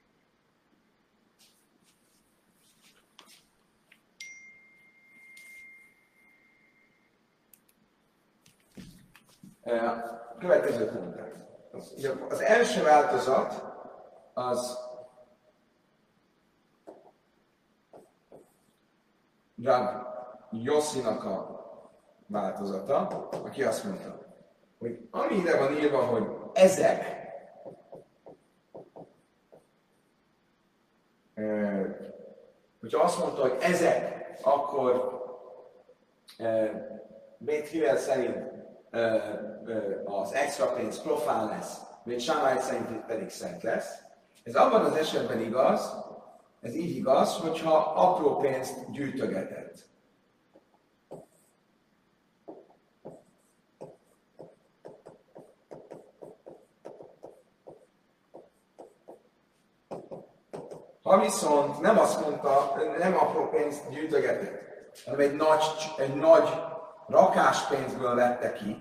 Speaker 1: A következőt mondták. Az, az első változat az Rab Yossinak a változata, aki azt mondta, hogy ami ide van írva, hogy ezek hogyha azt mondta, hogy ezek, akkor Bét Hillel szerint az extra pénz profán lesz, Bét Sámály szerint pedig szent lesz. Ez abban az esetben igaz, ez így igaz, hogyha apró pénzt gyűjtögetett. Ha viszont nem azt mondta, nem apró pénzt gyűjtögetett, hanem egy nagy, egy nagy rakáspénzből vette ki,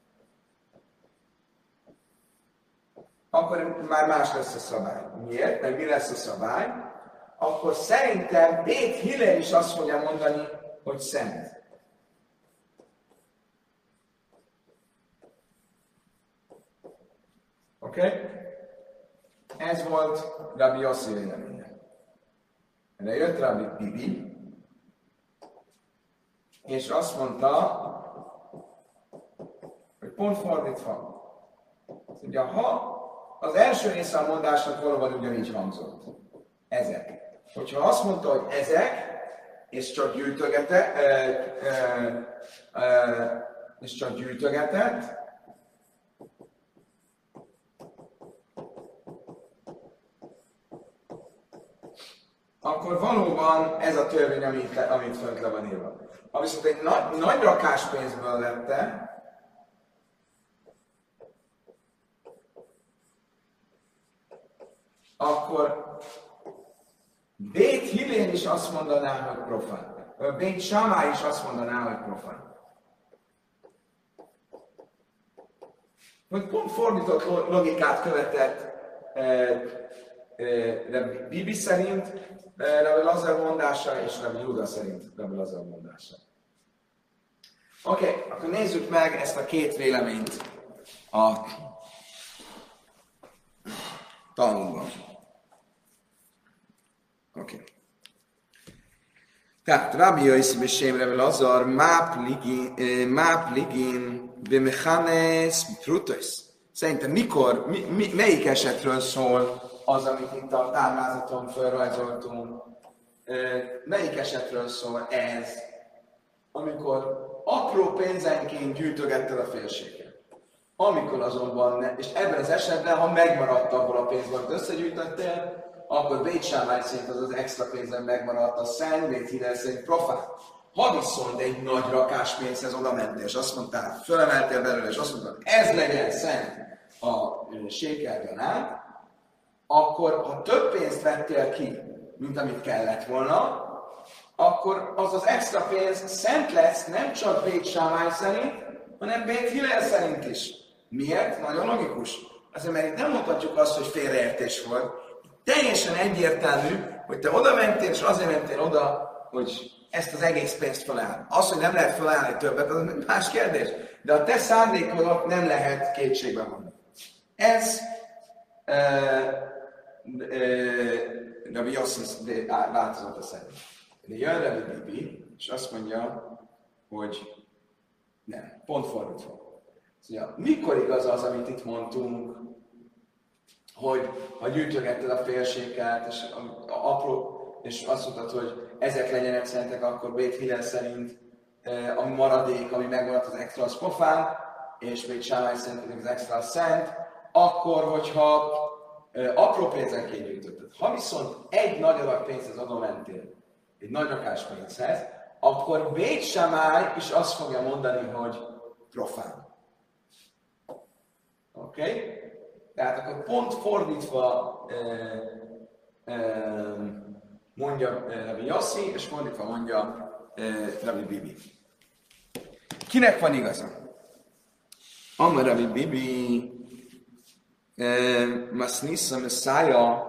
Speaker 1: akkor már más lesz a szabály. Miért? Mert mi lesz a szabály? Akkor szerintem Bét Hillel is azt fogja mondani, hogy szent. Oké? Okay? Ez volt Rabbi Yossi véleménye. Erre jött Rabbi Bibi, és azt mondta, hogy pont fordítva. Ugye, ha az első része a mondásnak valóban ugyanígy hangzott. Ezek. Hogyha azt mondta, hogy ezek, és csak gyűjtögete, e, e, e, és csak gyűjtögetett, akkor valóban ez a törvény, amit, amit fönt le van írva. Ha viszont egy nagy, nagy rakáspénzből lette, akkor Bét Hillel is azt mondaná, hogy profán. Bét Sámá is azt mondaná, hogy profán. Hogy pont fordított logikát követett Rabbi Bibi szerint, Rabbi Lazar mondása, és Rabbi Júda szerint Rabbi Lazar mondása. Oké, okay, akkor nézzük meg ezt a két véleményt a Talmudban. Oké. Okay. Tehát Rabbi Yossi Beshem Rabbi Lazar mápligin bemechanes prutos. Szerintem mikor, mi, mi, melyik esetről szól az, amit itt a táblázaton felrajzoltunk? Melyik esetről szól ez, amikor apró pénzenként gyűjtögetted a félséget? Amikor azonban, ne, és ebben az esetben, ha megmaradt abból a pénzből, amit összegyűjtöttél, akkor Bét Sámá szerint az az extra pénzen megmaradt a szent, Bét Hillel szerint profán. Ha viszont egy nagy rakáspénzhez oda mentél, és azt mondtál, fölemeltél belőle, és azt mondtad, ez legyen szent a sékelgyanát, akkor ha több pénzt vettél ki, mint amit kellett volna, akkor az az extra pénz szent lesz nem csak Bét Sámá szerint, hanem Bét Hillel szerint is. Miért? Nagyon logikus. Azért, mert itt nem mondhatjuk azt, hogy félreértés volt. Teljesen egyértelmű, hogy te oda mentél, és azért mentél oda, hogy ezt az egész pénzt feláll. Az, hogy nem lehet felállni többet, az más kérdés. De a te szándékodat nem lehet kétségbe vonni. Ez Rabbi Yossi változata szerint. De jön Rabbi Bibi, és azt mondja, hogy nem, pont fordítva. Szóval, mikor igaz az, amit itt mondtunk, hogy ha gyűjtögetted a félséget, és a, a apró, és azt mondtad, hogy ezek legyenek szentek, akkor Bét Hillel szerint eh, ami maradék, ami megmaradt az extra az pofán, és Bét Sámá szerint az extra az szent, akkor, hogyha eh, apró pénzenként gyűjtötted. Ha viszont egy nagy adag pénzhez oda mentél, egy nagy rakás pénzhez, akkor Bét Sámá is azt fogja mondani, hogy profán. Oké? Okay? Tehát akkor pont fordítva eh, eh, mondja eh, Rabbi Yossi, és fordítva mondja eh, Rabbi Bibi. Kinek van igaza? Amar Rabbi Bibi eh, Masnissa Messiah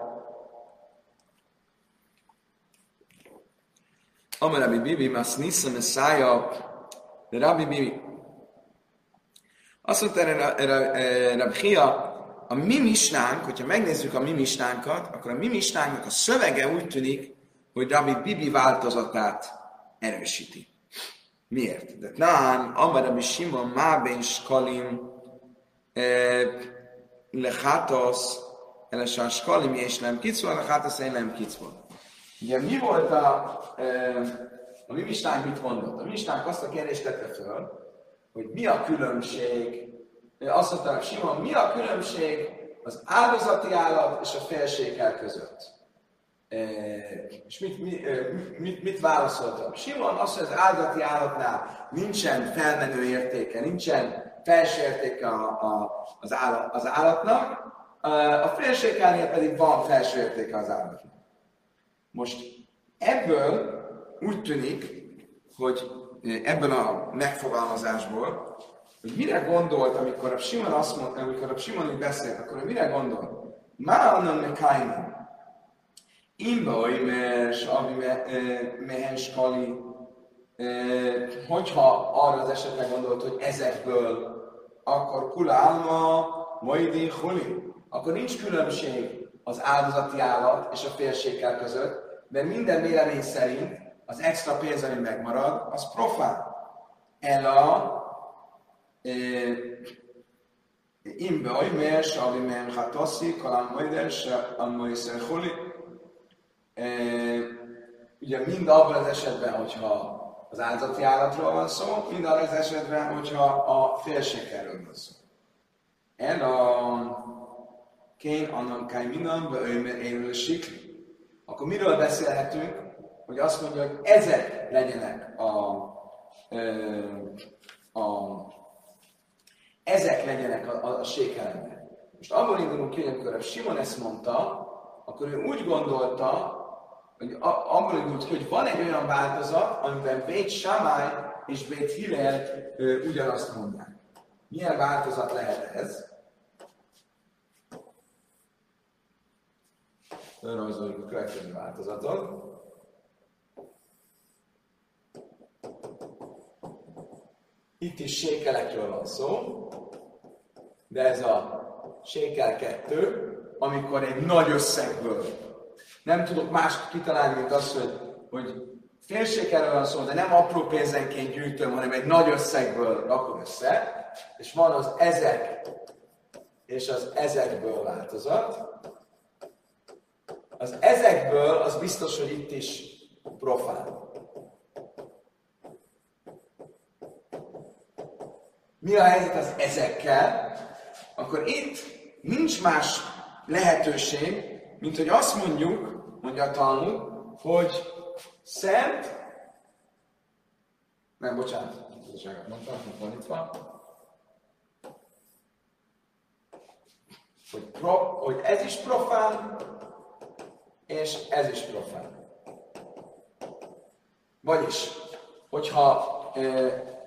Speaker 1: Amar Rabbi Bibi Masnissa Messiah Rabbi Bibi azt mondta erre Rabbi Chia, a mi misnánk, hogyha megnézzük a mi misnánkat, akkor a mi misnánknak a szövege úgy tűnik, hogy Rabbi Bibi változatát erősíti. Miért? De nán, amar Rabbi Simon máben skalim lechatos elesen skalim és nem kicva, lechatos én nem kicva. Ugye mi volt a, a mi misnánk mit mondott? A mi misnánk azt a kérdést tette föl, hogy mi a különbség, azt mondta, hogy Simon, mi a különbség az áldozati állat és a félsékel között? E, és mit, mit, mit, mit válaszoltam? Simon azt mondja, az áldozati állatnál nincsen felmenő értéke, nincsen felső értéke a, a, az, állat, az állatnak, a félsékelnél pedig van felső értéke az állatnak. Most ebből úgy tűnik, hogy ebből a megfogalmazásból, hogy mire gondolt, amikor a Simon azt mondta, amikor a Simon így beszélt, akkor mire gondolt? Már annan me kájni. Imba, hogy mert Avi mehens kali, hogyha arra az esetre gondolt, hogy ezekből, akkor kula álma, majdin holi, akkor nincs különbség az áldozati állat és a félsékel között, mert minden vélemény szerint az extra pénz, ami megmarad, az profán. Ela imbe, hogy mert Savi men hataszi, kalán majdin, se ammai szerholi. Ugye mind abban az esetben, hogyha az áldozati állatról van szó, mind abban az esetben, hogyha a félsékelről van szó. El a kén annan káj minden, beőjről sikli. Akkor miről beszélhetünk, hogy azt mondja, hogy ezek legyenek a, a, a ezek legyenek a, a, a sékelemnek. Most abból indulunk ki, hogy amikor a Simon ezt mondta, akkor ő úgy gondolta, hogy abból indult, hogy van egy olyan változat, amiben Bét Sámály és Bét Hillel ugyanazt mondják. Milyen változat lehet ez? Rajzoljuk a következő változatot. Itt is sékelekről van szó, de ez a sékel kettő, amikor egy nagy összegből. Nem tudok mást kitalálni, mint azt, hogy, hogy félsékelről van szó, de nem apró pénzenként gyűjtöm, hanem egy nagy összegből rakom össze, és van az ezek és az ezekből változat. Az ezekből az biztos, hogy itt is profán. Mi a helyzet az ezekkel? Akkor itt nincs más lehetőség, mint hogy azt mondjuk, mondja a Talmud, hogy szent, nem, bocsánat, bocsánat, mondtam, fordítva, hogy, pro, hogy ez is profán, és ez is profán. Vagyis, hogyha ö,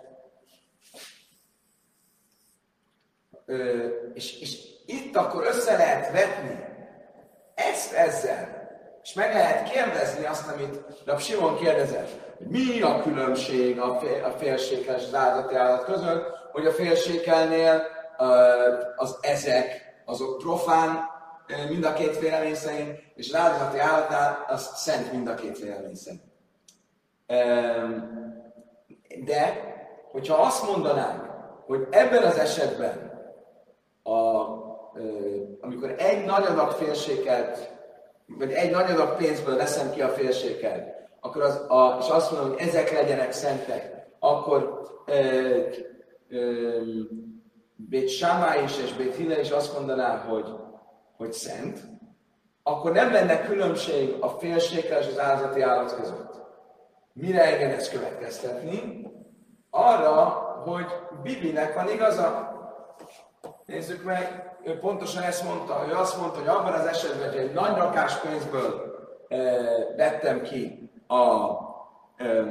Speaker 1: ö, és, és itt akkor össze lehet vetni ezt ezzel, és meg lehet kérdezni azt, amit Rab Simon kérdezett, hogy mi a különbség a, fél, a félsékel és az áldozati állat között, hogy a félsékelnél az ezek, azok profán mind a két vélemény szerint, és az áldozati állatnál az szent mind a két vélemény szerint. De, hogyha azt mondanánk, hogy ebben az esetben, a, amikor egy nagy adag félsékelt, vagy egy nagy adag pénzből veszem ki a félsékelt, akkor az, a, és azt mondom, hogy ezek legyenek szentek, akkor Bét Sámály is és Bét Hillel is azt mondaná, hogy, hogy szent, akkor nem lenne különbség a félsékel és az áldozati állat között. Mire enged ezt következtetni? Arra, hogy Bibinek van igaza. Nézzük meg, ő pontosan ezt mondta, ő azt mondta, hogy abban az esetben, hogy egy nagy rakás pénzből e, vettem ki a e,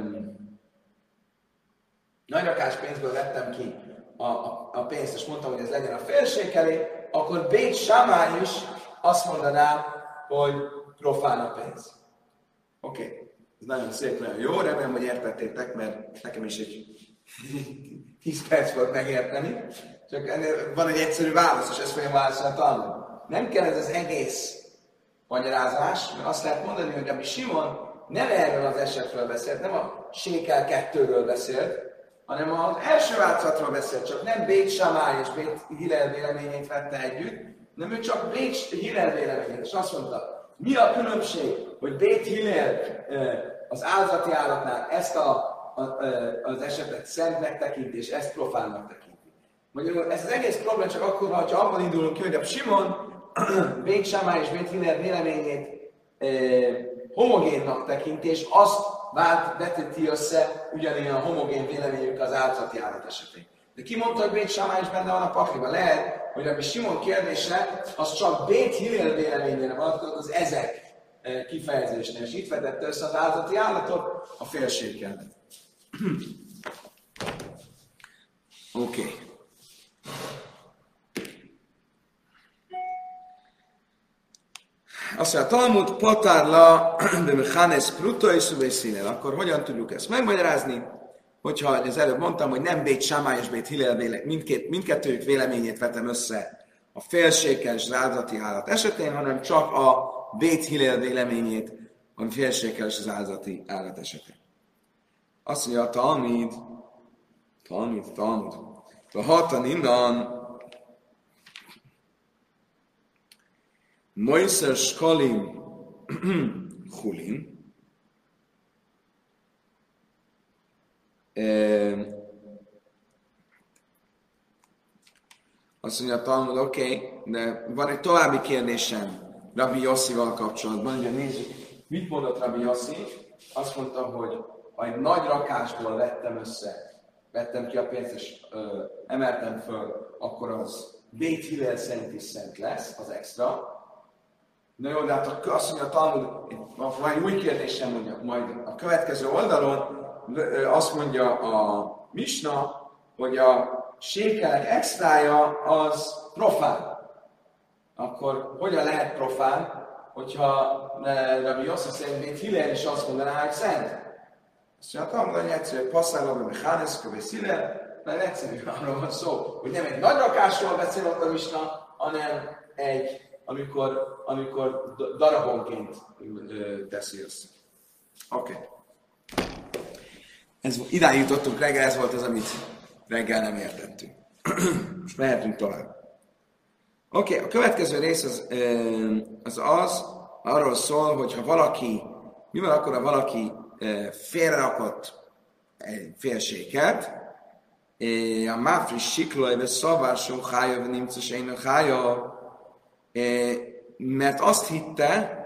Speaker 1: nagy rakás pénzből vettem ki a, a, a pénzt, és mondtam, hogy ez legyen a félsékelé, akkor Bét Sámály is azt mondaná, hogy profán a pénz. Oké, okay. Ez nagyon szép, nagyon jó, remélem, hogy értettétek, mert nekem is egy tíz perc volt megérteni. Csak ennél van egy egyszerű válasz, és ezt fogja válaszolni tanulni. Nem kell ez az egész magyarázás, mert azt lehet mondani, hogy ami Simon nem erről az esetről beszélt, nem a sékel kettőről beszélt, hanem az első változatról beszélt, csak nem Bét Sámály és Bét Hillel véleményét vette együtt, hanem ő csak Bét Hillel véleményét, és azt mondta, mi a különbség, hogy Bét Hillel az áldozati állatnál ezt a, a, az esetet szentnek tekinti, és ezt profánnak tekinti. Magyarul ez az egész problém csak akkor van, ha abban indulunk ki, hogy a Simon Bét Sámály és Bét Hillel véleményét eh, homogénnak tekinti, és azt vált, vetíti össze ugyanilyen homogén véleményük az áldozati állat esetén. De ki mondta, hogy Bét Sámály is benne van a pakliban? Lehet, hogy a Simon kérdése az csak Bét Hillel véleményére vonatkozott az ezek kifejezésnél, és itt vetette össze az áldozati állatot a félséggel. Oké. Okay. Azt mondja, Talmud patárla de mechanes pruta és szüveszínen. Akkor hogyan tudjuk ezt megmagyarázni? Hogyha az előbb mondtam, hogy nem Bét Sámály és Bét Hillel véle, mindkét, mindkettőjük véleményét vetem össze a félsékel és az áldozati állat esetén, hanem csak a Bét Hillel véleményét a félsékel és az áldozati állat esetén. Azt mondja a Talmud, Talmud, Talmud, a hatan innen Moisher Shkolim Chulin azt mondja a Talmud, oké, okay, de van egy további kérdésem Rabbi Yossival kapcsolatban. Ugye nézzük, mit mondott Rabbi Yossi? Azt mondta, hogy ha egy nagy rakásból vettem össze, vettem ki a pénzt és ö, emeltem föl, akkor az Bét Hillel szerint is szent lesz, az extra. Na jó, de hát azt mondja a Talmud, majd új kérdésem mondja, majd a következő oldalon azt mondja a Misna, hogy a sékelek extrája az profán. Akkor hogyan lehet profán, hogyha Rabbi Yossi szerint Bét Hillel is azt mondaná, hogy szent? Azt mondja, a Talmud, hogy egyszerű, hogy passzálva, hogy Hánesz, Kövész Hillel, mert egyszerű, arról van szó, hogy nem egy nagy rakásról beszél ott a Misna, hanem egy, amikor, amikor darabonként teszi össze. Oké. Okay. Ez, idáig jutottunk reggel, ez volt az, amit reggel nem értettünk. Most mehetünk tovább. Oké, okay, a következő rész az, az az, arról szól, hogy ha valaki, mi van akkor, ha valaki félrerakott egy félséket, a máfris siklói, vagy szavásó hája, vagy nimcos énök hája, mert azt hitte,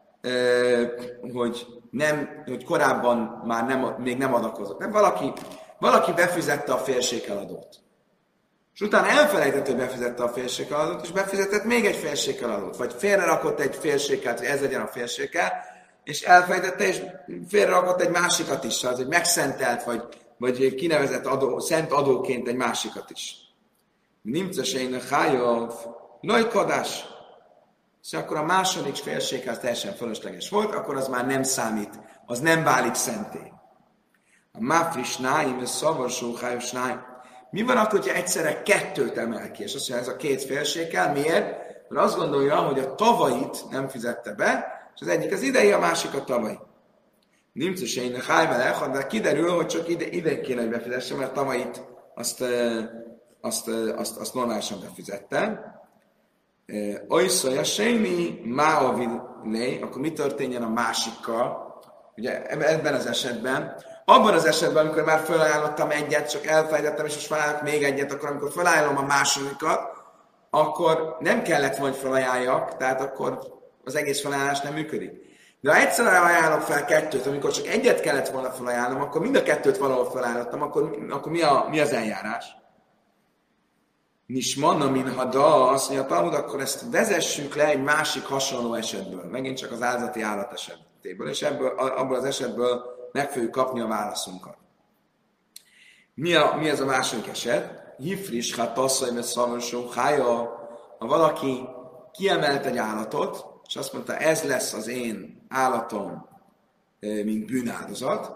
Speaker 1: hogy, nem, hogy korábban már nem, még nem adakozott. Nem, valaki, valaki befizette a félsékeladót. És utána elfelejtett, hogy befizette a félsékeladót, és befizetett még egy félsékeladót. Vagy félrerakott egy félsékelt, hogy ez legyen a félsékel, és elfelejtette, és félrerakott egy másikat is, az egy megszentelt, vagy, vagy kinevezett adó, szent adóként egy másikat is. Nimceseinek hájav, lojkodás. És akkor a második félsékel teljesen fölösleges volt, akkor az már nem számít, az nem válik szenté. A máfris náim, a szavarsó hájos náim. Mi van akkor, hogyha egyszerre kettőt emel ki? És azt mondja, ez a két félsékel. Miért? Mert azt gondolja, hogy a tavait nem fizette be, és az egyik az idei, a másik a tavalyi. Nimceseinek hájvel, de kiderül, hogy csak ide, ide kéne, hogy befizesse, mert tavait azt, azt, azt, azt normálisan befizette. Oiszolja semmi, máavilé, akkor mi történjen a másikkal? Ugye ebben az esetben, abban az esetben, amikor már felajánlottam egyet, csak elfelejtettem, és most felajánlok még egyet, akkor amikor felajánlom a másodikat, akkor nem kellett volna, hogy felajánljak, tehát akkor az egész felajánlás nem működik. De ha egyszer ajánlok fel kettőt, amikor csak egyet kellett volna felajánlom, akkor mind a kettőt valahol felajánlottam, akkor, akkor mi, a, mi az eljárás? Nismanna minhada, azt mondja a Talmud, akkor ezt vezessünk le egy másik hasonló esetből. Megint csak az áldozati állat esetéből, és ebből, abból az esetből meg fogjuk kapni a válaszunkat. Mi, a, mi ez a második eset? Hifris, hát tasszai, mert szavasó, hája, ha valaki kiemelt egy állatot, és azt mondta, ez lesz az én állatom, mint bűnáldozat,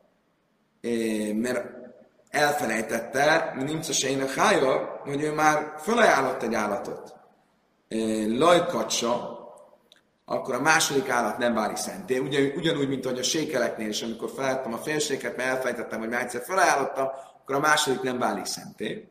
Speaker 1: mert elfelejtette, mint nimceseinek hája, hogy ő már felajánlott egy állatot. Lajkacsa, akkor a második állat nem válik szenté. Ugyan, ugyanúgy, mint ahogy a sékeleknél is, amikor felajánlottam a félséket, mert elfelejtettem, hogy már egyszer felajánlottam, akkor a második nem válik szenté.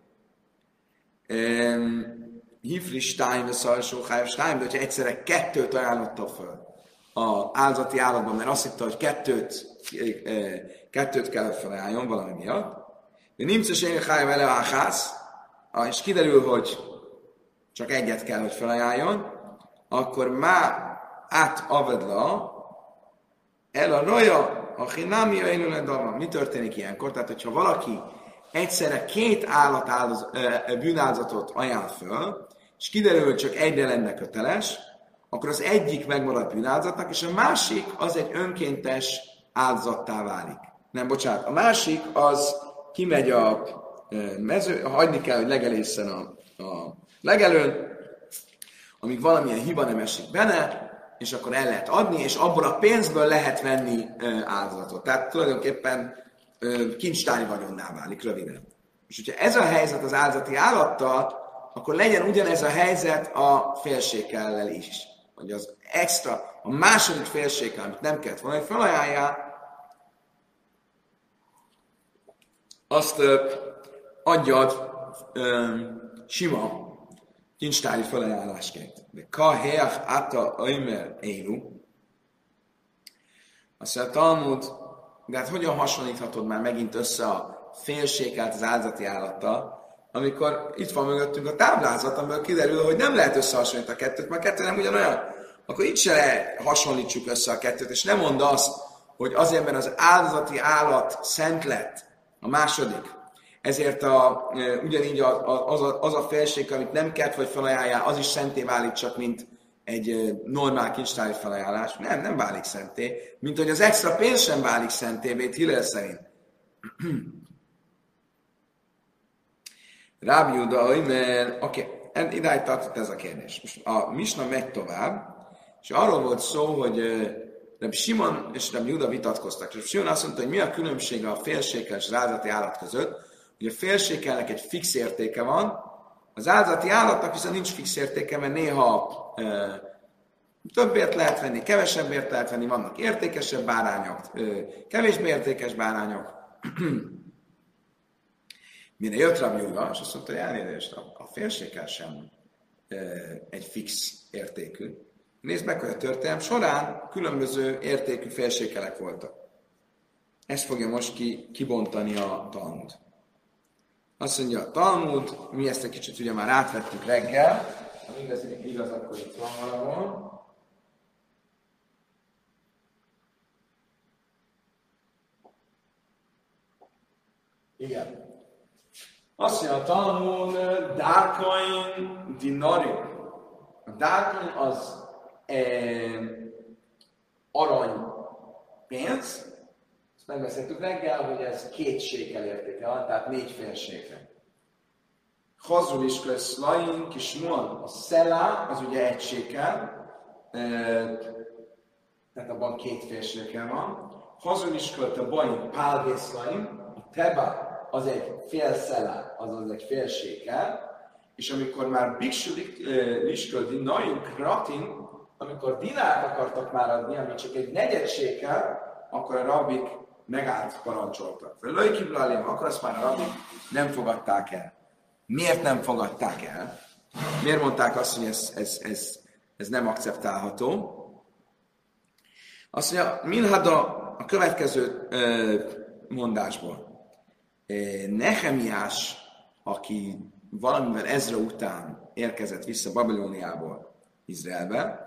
Speaker 1: Hifris tájm, a szalsó hájos tájm, de hogyha egyszerre kettőt ajánlotta föl az áldozati állatban, mert azt hitte, hogy kettőt, kettőt kell felajánljon valami miatt, de nimceseinek hája vele áhász, és kiderül, hogy csak egyet kell, hogy felajánljon, akkor már át avedla el a raja, a hinami a dava. Mi történik ilyenkor? Tehát, hogyha valaki egyszerre két állat áldoz, bűnáldozatot ajánl föl, és kiderül, hogy csak egyre lenne köteles, akkor az egyik megmarad bűnáldozatnak, és a másik az egy önkéntes áldozattá válik. Nem, bocsánat, a másik az kimegy a mező, hagyni kell, hogy legelészen a, a legelőn, amíg valamilyen hiba nem esik benne, és akkor el lehet adni, és abból a pénzből lehet venni áldozatot. Tehát tulajdonképpen kincstári vagyonná válik röviden. És hogyha ez a helyzet az áldozati állattal, akkor legyen ugyanez a helyzet a félséggellel is. Hogy az extra, a második félséggel, amit nem kellett volna, hogy felajánljál, azt ö, adjad ö, sima kincstári felajánlásként. De kaheach ata aimer élu. Azt mondja, Talmud, de hát hogyan hasonlíthatod már megint össze a félséggelt az áldozati állattal, amikor itt van mögöttünk a táblázat, amiből kiderül, hogy nem lehet összehasonlítani a kettőt, mert a kettő nem ugyanolyan. Akkor itt se hasonlítsuk össze a kettőt, és nem mondd azt, hogy azért, mert az áldozati állat szent lett, a második, ezért a, ugyanígy a, a, az, a, az a félség, amit nem kellett, vagy felajánljál, az is szenté válik csak, mint egy normál kincstári felajánlás. Nem, nem válik szenté. Mint hogy az extra pénz sem válik szenté, Bét Hillel szerint. Rábi Júda, mert oké, okay, idáig tartott ez a kérdés. Most a Misna megy tovább, és arról volt szó, hogy Rabbi Simon és Rabbi Júda vitatkoztak. Rabbi Simon azt mondta, hogy mi a különbsége a félséggel és az áldozati állat között, hogy a félségkelnek egy fix értéke van, az áldozati állatnak viszont nincs fix értéke, mert néha e, többért lehet venni, kevesebbért lehet venni, vannak értékesebb bárányok, e, kevésbé értékes bárányok. Mire jött Rabbi Júda, és azt mondta, hogy elnézést, a félségkel sem e, egy fix értékű. Nézd meg, hogy a történelem során különböző értékű félségkelek voltak. Ezt fogja most ki, kibontani a Talmud. Azt mondja a Talmud, mi ezt egy kicsit ugye már átvettük reggel, ha igaz, igaz, akkor itt van valahol. Igen. Azt mondja a Talmud, dárkain dinarium. A dárkain az eh, arany pénz. Ezt megbeszéltük reggel, hogy ez két sékel értéke van, tehát négy fél sékel. Hazul is köz lain, kis muan, a szelá, az ugye egy sékel, eh, tehát abban két fél sékel van. Hazul is költ a bain, pálvész lain, a teba, az egy fél szelá, azaz egy fél sékel, és amikor már biksu lisköl dinajunk kratin, amikor dinárt akartak már adni, ami csak egy negyed sékel, akkor a rabbik megállt parancsoltak. Lőjkiblalim, akkor azt már a rabbik nem fogadták el. Miért nem fogadták el? Miért mondták azt, hogy ez, ez, ez, ez nem akceptálható? Azt mondja, Minhada a következő ö, mondásból. Nehemiás, aki valamivel Ezra után érkezett vissza Babilóniából Izraelbe,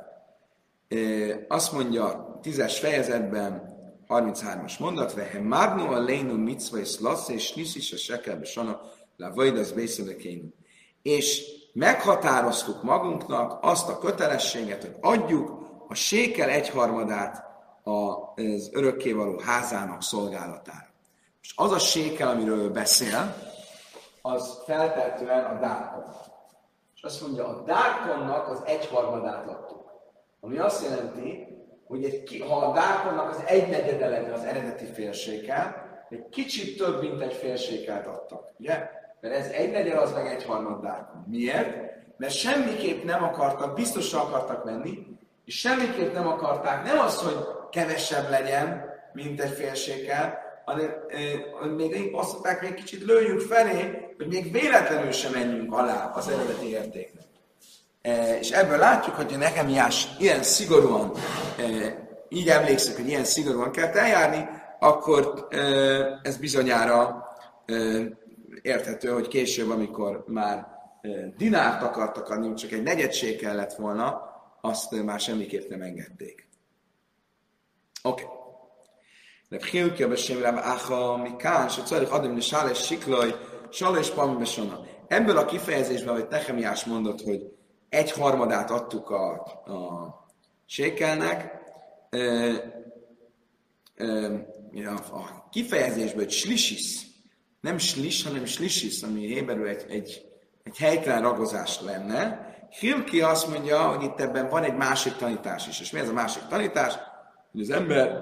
Speaker 1: azt mondja tízes fejezetben, harminchárom-as mondat, vehe magnu a leinu mitzva és lasz és niszis a sekelbe sana la vajdasz bészövekénu. És meghatároztuk magunknak azt a kötelességet, hogy adjuk a sékel egyharmadát az örökkévaló házának szolgálatára. És az a sékel, amiről beszél, az feltehetően a dárkon. És azt mondja, a dárkonnak az egyharmadát adtuk. Ami azt jelenti, hogy egy, ha a dárkonnak az egynegyede lenne az eredeti félsékel, egy kicsit több, mint egy félsékelt adtak. Ugye? Mert ez egynegyed, az meg egyharmad dárkon. Miért? Mert semmiképp nem akartak, biztosan akartak menni, és semmiképp nem akarták, nem az, hogy kevesebb legyen, mint egy félsékel, hanem eh, még azt mondták, hogy egy kicsit lőjünk felé, hogy még véletlenül sem menjünk alá az eredeti értéknek. Eh, és ebből látjuk, hogy a Nehemiás ilyen szigorúan, eh, így emlékszik, hogy ilyen szigorúan kell eljárni, akkor eh, ez bizonyára eh, érthető, hogy később, amikor már eh, dinárt akartak adni, csak egy negyedség kellett volna, azt eh, már semmiképp nem engedték. Oké. Okay. Reb Hilkia besem Reb Acha Mikán, se Czarich Adam le Sáles Siklaj, Sáles Pami Besona. Ebből a kifejezésben, hogy Nehemiás mondott, hogy egy harmadát adtuk a, a sékelnek, e, e, a kifejezésből, hogy slisis, nem slis, hanem slisis, ami héberül egy, egy, egy helytelen ragozás lenne. Hilki azt mondja, hogy itt ebben van egy másik tanítás is. És mi ez a másik tanítás? Hogy az ember,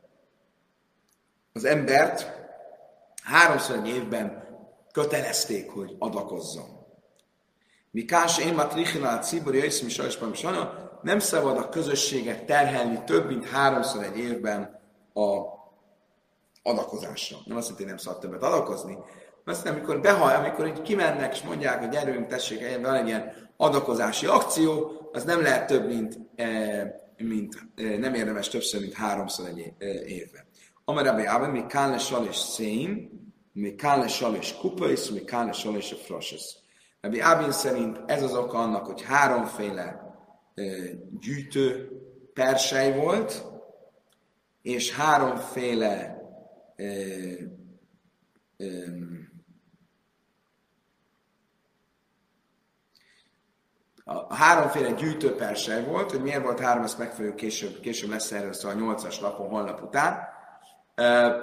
Speaker 1: az embert háromszor egy évben kötelezték, hogy adakozzon. Mikás én matrichinál cibori jöjszmi sajsban sana, nem szabad a közösséget terhelni több, mint háromszor egy évben a adakozásra. Nem azt jelenti, hogy nem szabad többet adakozni. Azt nem, amikor behal, amikor így kimennek, és mondják, hogy gyerünk, tessék, van egy ilyen adakozási akció, az nem lehet több, mint, mint nem érdemes többször, mint háromszor egy évben. Amarabbi Abba, mi kánle sal és szén, mi kánle sal és kupaisz, mi kánle sal és a frosesz. Rabbi Abin szerint ez az oka annak, hogy háromféle gyűjtő persely volt, és háromféle ö, ö, a háromféle gyűjtő persely volt, hogy miért volt három, ezt megfelelő később, később lesz erről szó a nyolcas lapon, holnap után. Ö,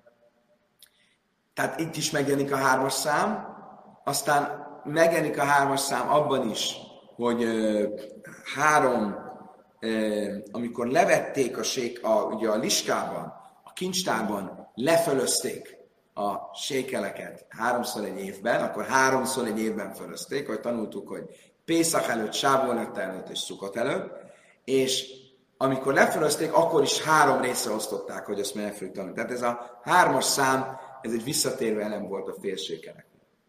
Speaker 1: tehát itt is megjelenik a hármas szám, aztán megjelenik a hármas szám abban is, hogy ö, három, ö, amikor levették a, sék, a, ugye a liskában, a kincstárban lefölözték a sékeleket háromszor egy évben, akkor háromszor egy évben fölözték, ahogy tanultuk, hogy Pészak előtt, Sávolnött előtt és Szukot előtt, és amikor lefölözték, akkor is három részre osztották, hogy azt meg fogjuk tanulni. Tehát ez a hármas szám, ez egy visszatérő elem volt a félsékelek.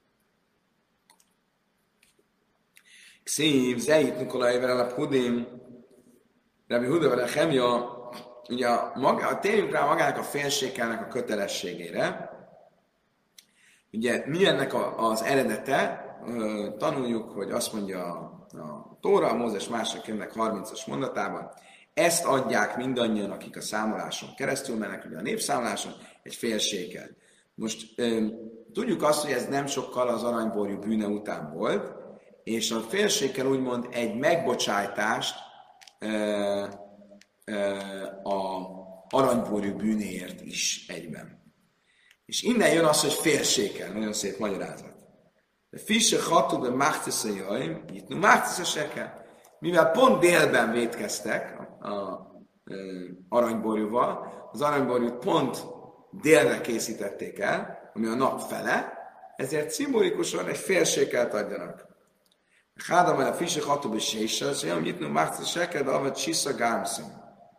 Speaker 1: Kszív, Zeit Nikolai Verel a Pudim, Rabbi Huda Verel Chemja, ugye maga, térjünk rá magának a félsékelnek a kötelességére. Ugye mi ennek a, az eredete? Tanuljuk, hogy azt mondja a Tóra, a Mózes második könyvnek harmincas mondatában, ezt adják mindannyian, akik a számoláson keresztül mennek, ugye a népszámoláson, egy félsékel. Most tudjuk azt, hogy ez nem sokkal az aranyborjú bűne után volt, és a félsékel úgymond egy megbocsájtást ö, ö, a aranyborjú bűnéért is egyben. És innen jön az, hogy félsékel, nagyon szép magyarázat. De fisse hatú, de máchtesza jaim, itt no máchtesza sekel. Mivel pont délben vétkeztek az aranyborjúval, az aranyborjút pont délre készítették el, ami a nap fele, ezért szimbolikusan egy félsékelt adjanak. Hádam el a fisse hatú, és séssel, szóval itt no máchtesza sekel, de avad sissa gámszim.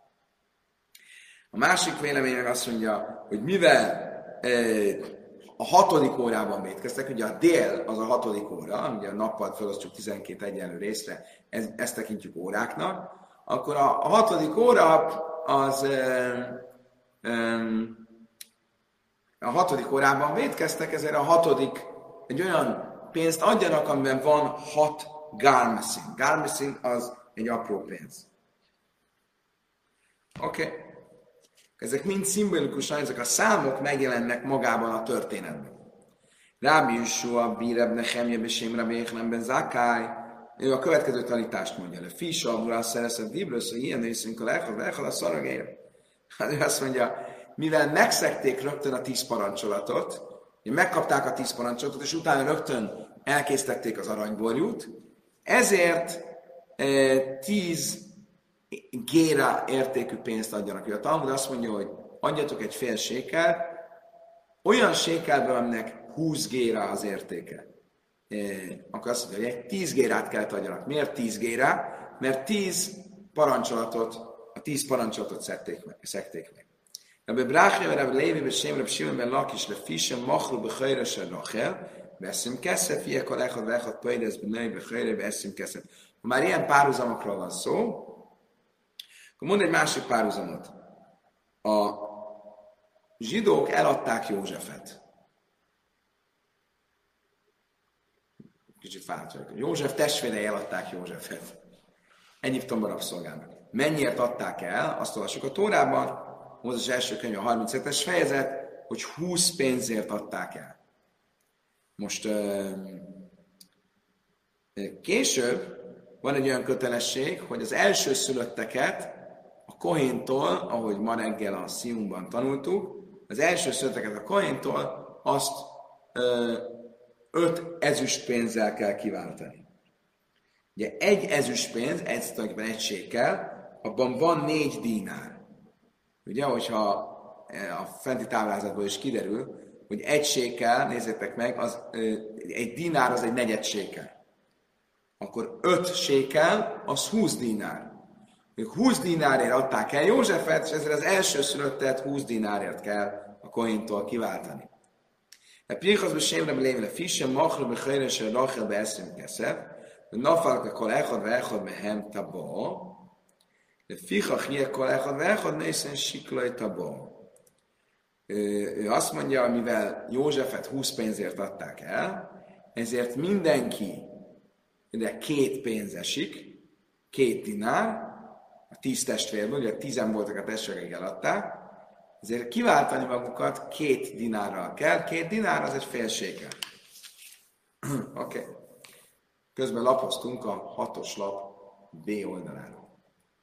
Speaker 1: A másik vélemény meg azt mondja, hogy mivel a hatodik órában vétkeztek, ugye a dél az a hatodik óra, ugye a nappal felosztjuk tizenkét egyenlő részre, ez, ezt tekintjük óráknak, akkor a, a hatodik óra az ö, ö, a hatodik órában vétkeztek, ezért a hatodik egy olyan pénzt adjanak, amiben van hat gármeszin. Gármeszin az egy apró pénz. Oké. Okay. Ezek mind szimbolikusan, ezek a számok megjelennek magában a történetben. Rábi Yeshua, Bíreb, Nehemje, Besém, Rabbi Yechanan Zakai, ő a következő tanítást mondja le. Fisa, Abura, Szereszed, Dibrösz, hogy ilyen részünk a lechal, lechal a szaragéra. Hát ő azt mondja, mivel megszegték rögtön a tíz parancsolatot, megkapták a tíz parancsolatot, és utána rögtön elkészítették az aranyborjút, ezért e, tíz géra értékű pénzt adjanak. A Talmud azt mondja, hogy adjatok egy fél sékel, olyan sékelből, aminek húsz géra az értéke. E, akkor azt mondja, hogy egy tíz gérát kellett adjanak. Miért tíz géra? Mert tíz parancsolatot, a tíz parancsolatot szekték meg. Szekték meg. Rabbi Bráchja, Rabbi Lévi, Besém, Rabbi Simon ben Lakis, le Fisem, Machlu, Bechajresen, Rachel, Beszim Keszet, Fiek a lechad, lechad, Pajdesz, Benai, Bechajre, Beszim Keszet. Ha már ilyen párhuzamokról van szó, akkor mondd egy másik párhuzamot. A zsidók eladták Józsefet. Kicsit fáradt vagyok. József testvérei eladták Józsefet. Egyiptomban rabszolgának. Mennyiért adták el? Azt olvassuk a Tórában, Mózes első könyv a harminchetes fejezet, hogy húsz pénzért adták el. Most később van egy olyan kötelesség, hogy az első szülötteket a Kohéntól, ahogy ma reggel a Sziumban tanultuk, az első szülötteket a Kohéntól azt öt ezüst pénzzel kell kiváltani. Ugye egy ezüst pénz, ez tulajdonképpen egy sékel, abban van négy dinár. Ugye, hogyha a fenti táblázatból is kiderül, hogy egy sékel, nézzétek meg, az, egy dinár az egy negyed sékel. Akkor öt sékel, az húsz dinár. Ők húsz dinárért adták el Józsefet, és ezért az első szülöttet húsz dinárért kell a kohintól kiváltani. A Pinchasbe Sémre Lévele Fische, Machra Bechajrese Rachel Beeszrim Keszef, de Nafalka Kol Echad Vechad Mehem Tabo, de Fichach Nye Kol Echad Vechad Nészen Siklaj Tabo. Ő azt mondja, mivel Józsefet húsz pénzért adták el, ezért mindenki de két pénz esik, két dinár, a tíz testvérből, ugye tizen voltak a testvérek, eladták, ezért kiváltani magukat két dinárral kell, két dinár az egy fél sékel. Oké. Okay. Közben lapoztunk a hatos lap B oldaláról.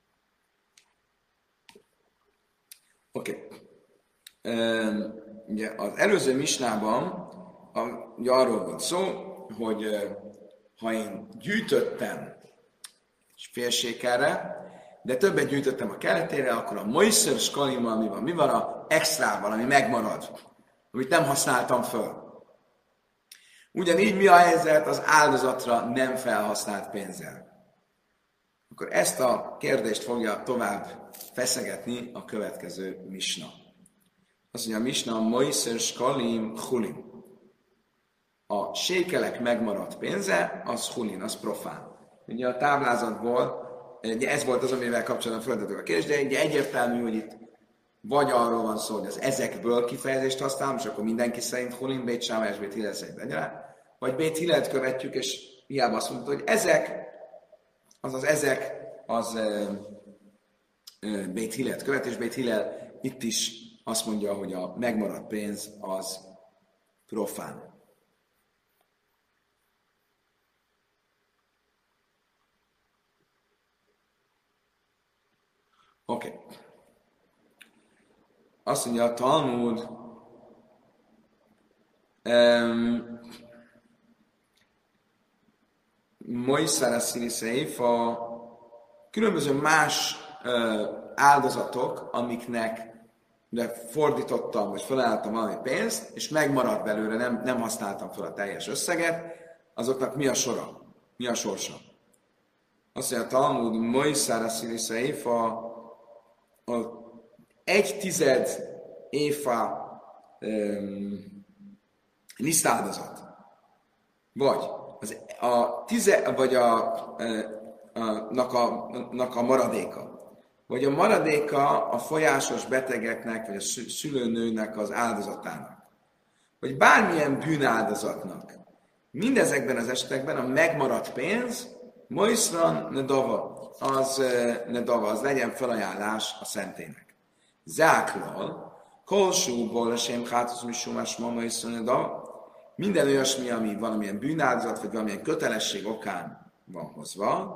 Speaker 1: Oké. Okay. Um, ugye az előző misnában a, ugye arról volt szó, hogy uh, ha én gyűjtöttem egy fél sékelre, de többet gyűjtöttem a keletére, akkor a Moiszer skalimmal mi van? Mi van a extrával, ami megmarad, amit nem használtam föl? Ugyanígy mi a helyzet az áldozatra nem felhasznált pénzzel? Akkor ezt a kérdést fogja tovább feszegetni a következő misna. Azt mondja a misna, Moiszer skalim chulim. A sékelek megmaradt pénze, az hulin, az profán. Ugye a táblázatból, ugye ez volt az, amivel kapcsolatban föltettük a kérdést, de ugye egyértelmű, hogy itt vagy arról van szó, hogy az ezekből kifejezést használom, és akkor mindenki szerint hulin, Bét Sáma és Bét Hillel szerint egyre, vagy Bét Hillelt követjük, és hiába azt mondta, hogy ezek, azaz ezek, az uh, uh, Bét Hillelt követ, és Bét Hillel itt is azt mondja, hogy a megmaradt pénz az profán. Oké. Okay. Azt mondja a Talmud, um, Moiszara Sziriszeifa, különböző más uh, áldozatok, amiknek de fordítottam, vagy felálltam valami pénzt, és megmaradt belőle, nem, nem használtam fel a teljes összeget, azoknak mi a sora? Mi a sorsa? Azt mondja a Talmud, Moiszara Sziriszeifa, a egy tized éfa um, lisztáldozat, vagy az, a tize, vagy a, a, a, a, a maradéka, vagy a maradéka a folyásos betegeknek, vagy a szülőnőnek az áldozatának, vagy bármilyen bűnáldozatnak. Mindezekben az esetekben a megmaradt pénz, Moiszran nedava, az nedava, az legyen felajánlás a szentének. Záklal, kolsúból sem hátusz misumás mama is nedava, minden olyasmi, ami valamilyen bűnáldozat, vagy valamilyen kötelesség okán van hozva,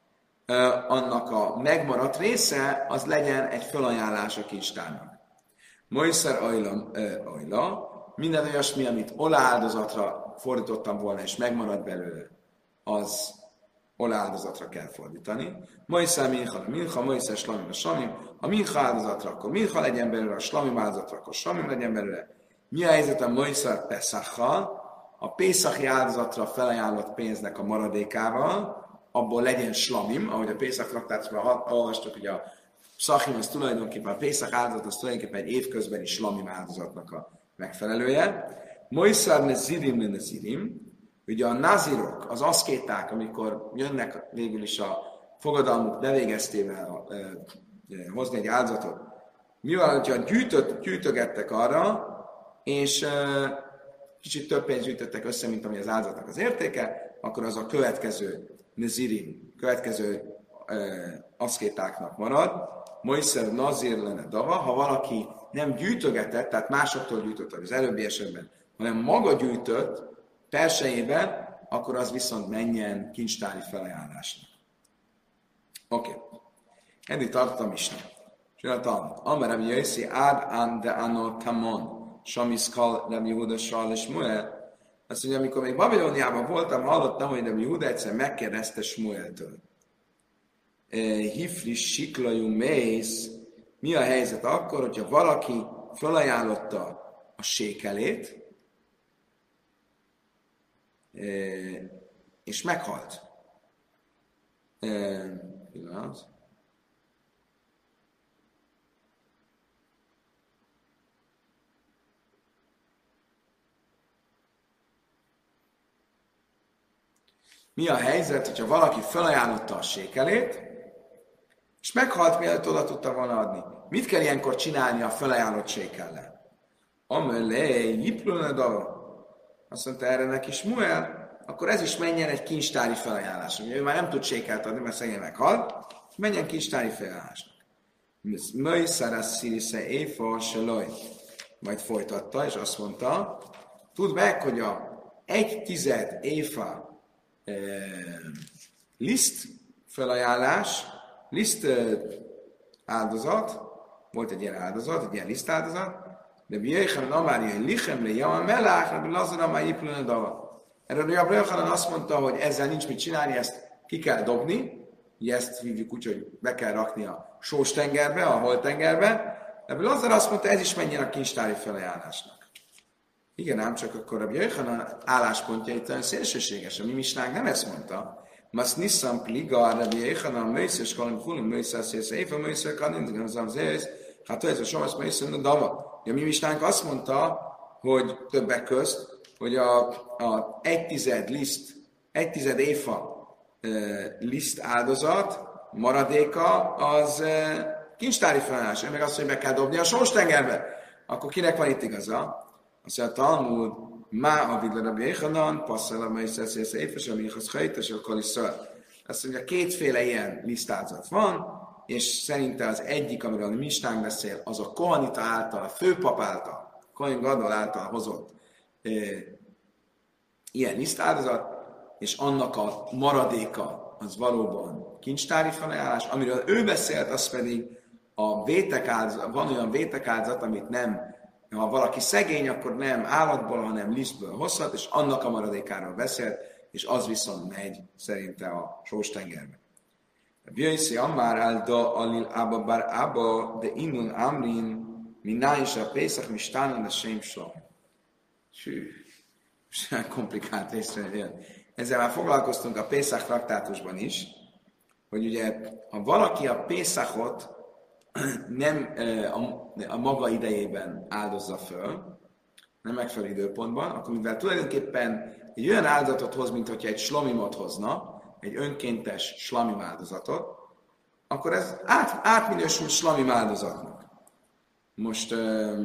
Speaker 1: annak a megmaradt része, az legyen egy felajánlás a kincstárnak. Moiszer ajla, ajla, minden olyasmi, amit oláldozatra fordítottam volna, és megmaradt belőle, az oláldozatra kell fordítani. Moiszer mincha, mincha, Moiszer slamim a slamim, a mincha áldozatra, akkor mincha legyen belőle, a slamim áldozatra, akkor slamim legyen belőle. Mi a helyzet a Moiszer Pesachal, a Pészachi áldozatra felajánlott pénznek a maradékával, abból legyen slamim, ahogy a Pészak traktátban olvastuk, hogy a szachim az tulajdonképpen, a Pészak áldozat az tulajdonképpen egy évközbeni slamim áldozatnak a megfelelője. Moiszár nezirim ne nezirim, ugye a nazirok, az aszkéták, amikor jönnek végül is a fogadalmuk bevégeztével e, e, hozni egy áldozatot, mivel, hogyha gyűjtött, gyűjtögettek arra, és e, kicsit több pénzt gyűjtöttek össze, mint ami az áldozatnak az értéke, akkor az a következő nezirim, következő e, aszkétáknak marad. Moiszer nazir lenne dava, ha valaki nem gyűjtögetett, tehát másoktól gyűjtött az előbbi esetben, hanem maga gyűjtött persejében, akkor az viszont menjen kincstári felajánlásnak. Oké. Okay. Eddig tartott a misna. És jön a Talmud. Amar Rabbi Yossi, Ad an de ano tamon, Shamiszkal Rabbi Yehuda Sral és Muel, Azt mondja, amikor még Babilóniában voltam, hallottam, hogy Rabbi Júda egyszer megkérdezte Smueltől. Hifris siklajú mész, mi a helyzet akkor, hogyha valaki felajánlotta a sékelét, és meghalt. Pillanat. Mi a helyzet, hogyha valaki felajánlotta a sékelét, és meghalt, mielőtt oda tudta volna adni? Mit kell ilyenkor csinálni a felajánlott sékellel? Amelé, jiplőnedava. Azt mondta erre neki Smuel, akkor ez is menjen egy kincstári felajánlásra. Ugye ő már nem tud sékelt adni, mert szegény meghalt, menjen kincstári felajánlásnak. Möj szarasz szirisze éfa seloj. Majd folytatta, és azt mondta, tudd meg, hogy a egy tized éfa e, liszt felajánlás, liszt e, áldozat, volt egy ilyen áldozat, egy ilyen liszt áldozat, de Bjéjхан Amária Lichem le Jaman Melach, Rabbi Lazar Amár Jiplőne Dava. Erről Rabbi Yochanan azt mondta, hogy ezzel nincs mit csinálni, ezt ki kell dobni, ugye ezt hívjuk úgy, hogy be kell rakni a sós tengerbe, a holtengerbe. Rabbi Lazar azt mondta, ez is menjen a kincstári felajánlásnak. Igen, ám csak akkor Rabbi Yochanan álláspontja itt olyan szélsőséges. A mi misnánk nem ezt mondta. Mas niszam pliga, Rabbi Yochanan mőszös kalim kulim mőszös ész éfa mőszös kalim dikam zamzész, hát ez a somasz mőszös dava. A mi misnánk azt mondta, hogy többek közt, hogy a, a egy tized liszt, egy tized éfa e, liszt áldozat, maradéka, az e, kincstári felajánlás. Meg azt, hogy be kell dobni a sós tengerbe. Akkor kinek van itt igaza? Azt mondja, a Talmud, má a vidla Rabbi Yochanan, passzal a melyszesz ész éfes, a mihasz hajtas, akkor is ször. Azt mondja, kétféle ilyen lisztáldozat van, és szerinte az egyik, amiről a misnánk beszél, az a kohanita által, a főpap által, Kohen Gadol által hozott e, ilyen lisztáldozat, és annak a maradéka az valóban kincstári felajánlás, amiről ő beszélt, az pedig a vétekáldozat, van olyan vétekáldozat, amit nem, ha valaki szegény, akkor nem állatból, hanem lisztből hozhat, és annak a maradékáról beszélt, és az viszont megy szerinte a sós tengerbe. Bjöjszi Ammár álda alil ába bár ába, de innun amrin, minná is a Pészak, mi stánan a sém slom. Sű, komplikált részre jön. Ezzel már foglalkoztunk a Pészak traktátusban is, hogy ugye, ha valaki a Pészakot nem a, a maga idejében áldozza föl, nem megfelelő időpontban, akkor mivel tulajdonképpen egy olyan áldozatot hoz, mint hogyha egy slomimot hozna, egy önkéntes slamim áldozatot, akkor ez át, átminősül slamim áldozatnak. Most ö,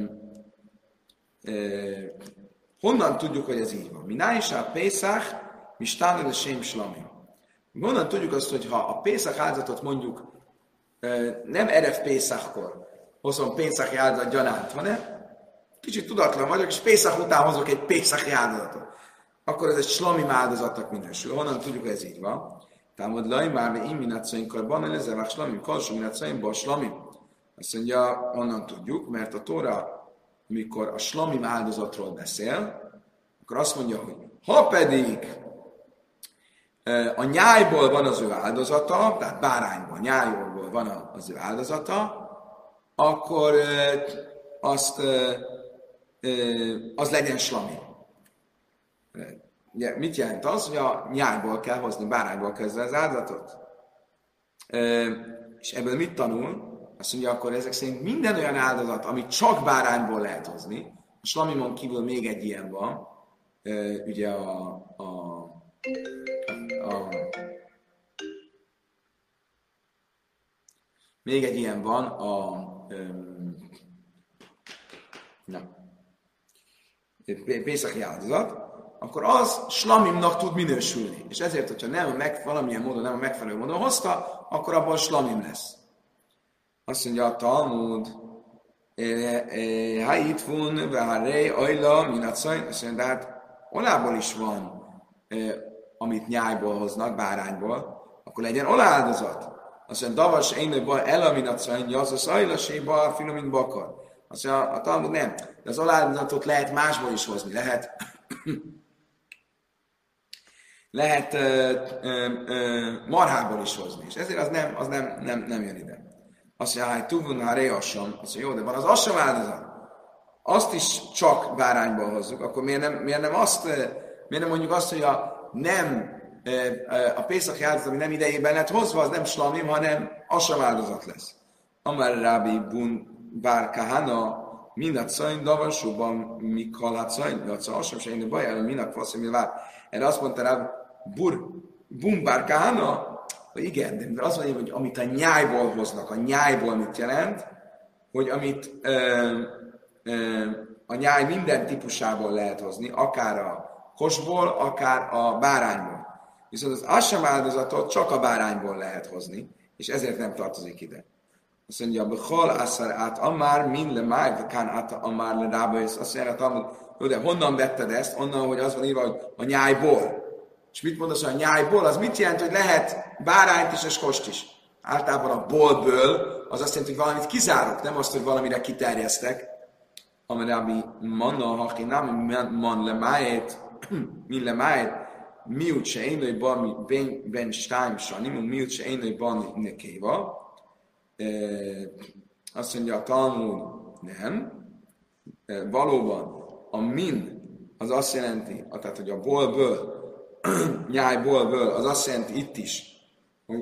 Speaker 1: ö, honnan tudjuk, hogy ez így van? Mi nájsá Pészach, mi stánel a sém slamim. Honnan tudjuk azt, hogy ha a Pészach áldozatot mondjuk ö, nem erev Pészachkor hozom Pészach áldozat gyanánt, hanem kicsit tudatlan vagyok, és Pészach után hozok egy Pészach áldozatot, akkor ez egy slamim áldozatnak minősül. Honnan tudjuk, hogy ez így van? Támad laj már, mert én minátszainkor van, ezzel már slamim, kalsó minátszainkban slamim. Azt mondja, onnan tudjuk, mert a Tóra, amikor a slamim áldozatról beszél, akkor azt mondja, hogy ha pedig a nyájból van az ő áldozata, tehát bárányból, nyájból van az ő áldozata, akkor azt, az legyen slamim. Ugye, mit jelent az, hogy a nyájból kell hozni, bárányból kezdve az áldozatot? E, és ebből mit tanul? Azt mondja, akkor ezek szerint minden olyan áldozat, amit csak bárányból lehet hozni, a slamimon kívül még egy ilyen van, e, ugye a, a, a még egy ilyen van a um, na, Pészaki áldozat, akkor az slamimnak tud minősülni. És ezért, hogyha nem meg, valamilyen módon, nem a megfelelő módon hozta, akkor abban slamim lesz. Azt mondja a Talmud, Haitfun, Veharei, Ajla, Minatszaj, azt mondja, de hát olából is van, amit nyájból hoznak, bárányból, akkor legyen oláldozat. Azt mondja, Davas, Einőből, Ela, Minatszaj, Nyazasz, Ajla, Sébar, Filomin, Bakar. Azt mondja, a Talmud nem, de az oláldozatot lehet másból is hozni. Lehet lehet ö, ö, ö, marhából is hozni, és ezért az nem, az nem, nem, nem jön ide. Azt mondja, hogy tuvun ha réassam, azt mondja, jó, de van az assam áldozat. Azt is csak bárányból hozzuk, akkor miért nem, miért nem azt, miért nem mondjuk azt, hogy a nem, a pészaki áldozat, ami nem idejében lett hozva, az nem slamim, hanem assam áldozat lesz. Amár Rábi bun bár kahana, minat szajn, davasúban mikhalát szajn, jaca assam se én baj, minak faszom, mi vár. Erre azt mondta rá, bur, bun bár kahana, hogy igen, de azt mondja, hogy amit a nyájból hoznak, a nyájból mit jelent, hogy amit ö, ö, a nyáj minden típusából lehet hozni, akár a kosból, akár a bárányból. Viszont az assam áldozatot csak a bárányból lehet hozni, és ezért nem tartozik ide. Azt mondja, bechal asszar át amár, min le máj, kán át amár le rába, és azt mondja, hogy de honnan vetted ezt? Onnan, hogy az van írva, hogy a nyájból. És mit mondasz, hogy a nyájból? Az mit jelent, hogy lehet bárányt is és kost is? Általában a bolből az azt jelenti, hogy valamit kizárok, nem azt, hogy valamire kiterjesztek. Amarabi manna, haki nem man le májét, min le májét, miut se énői ban ben stáim sanim, miut se énői ban nekéva. Azt mondja a Talmud, nem. Valóban a min az azt jelenti, tehát hogy a bolből, nyájból, az azt jelenti itt is, hogy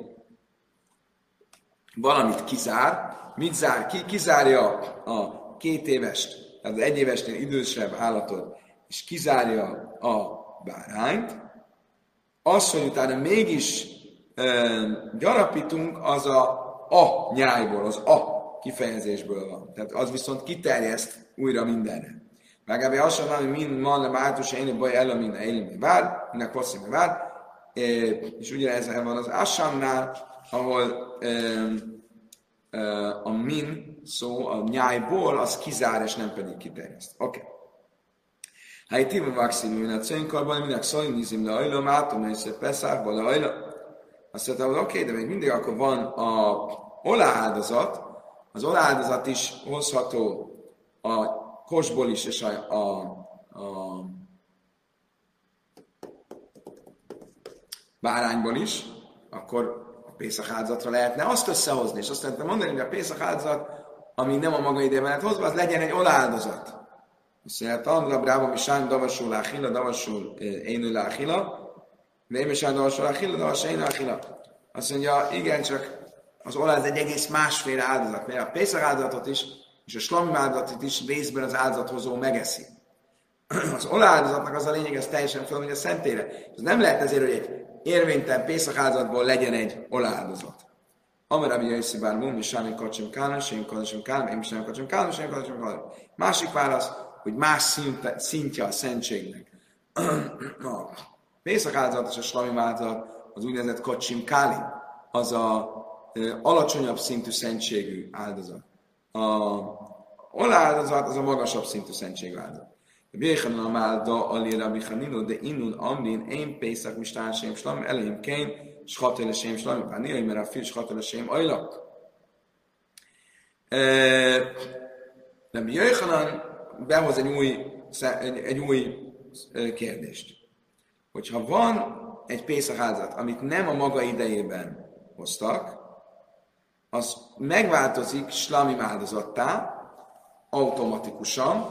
Speaker 1: valamit kizár. Mit zár ki? Kizárja a két évest, tehát az egy évesnél idősebb állatot, és kizárja a bárányt. Az, hogy utána mégis e, gyarapítunk, az a a nyájból, az a kifejezésből van. Tehát az viszont kiterjeszt újra mindenre. Legalábbis azt sem hogy mind man le bártus, én baj ellen, minden élmény vár, mindenek hosszú vár, és ugyanez van az Assamnál, ahol e, e, a min szó, a nyájból, az kizár, és nem pedig kiterjeszt. Oké. Okay. Ha itt hívom vakszín, minden cénkarban, mindenek szajnizim le ajlom, átom, és peszákba le ajlom. Azt mondta, hogy oké, okay, de még mindig akkor van a olááldozat, az olááldozat is hozható a kosból is, és a, a, a bárányból is, akkor a Pészak áldozatra lehetne azt összehozni, és azt lehetne mondani, hogy a Pészak áldozat, ami nem a maga idejében lett hozva, az legyen egy olááldozat. Azt mondja, Talmud Brában is sány davasul láhila, davasul énő láhila, de én is sány davasul láhila, davasul énő láhila. Azt mondja, igen, csak az olaj egy egész másféle áldozat, mert a Pészak áldozatot is, és a slamim áldozatot is részben az áldozathozó megeszi. Az olááldozatnak az a lényeg, ez teljesen fölmegy a szentére. Ez nem lehet ezért, hogy egy érvénytelen Pészak áldozatból legyen egy olááldozat. Amarabi Jaiszi bár mum, és sámi kacsim kállam, sém kacsim kállam, én is nem kacsim kállam, sém kacsim kállam. Másik válasz, hogy más szint, szintje a szentségnek. A Pészak áldozat és a slamim áldozat, az úgynevezett kacsim káli, az a e, alacsonyabb szintű szentségű áldozat. A olááldozat az a magasabb szintű szentségű áldozat. Béhan a málda alira bichanino, de innun amrin, én Pészak mistán sém slamim, elém kén, skatele sém slamim, bár néha, mert a fil skatele sém ajlak. De mi Jöjjhanan behoz egy új, egy, egy új kérdést. Hogyha van egy Pészak áldozat, amit nem a maga idejében hoztak, az megváltozik slamim áldozattá, automatikusan,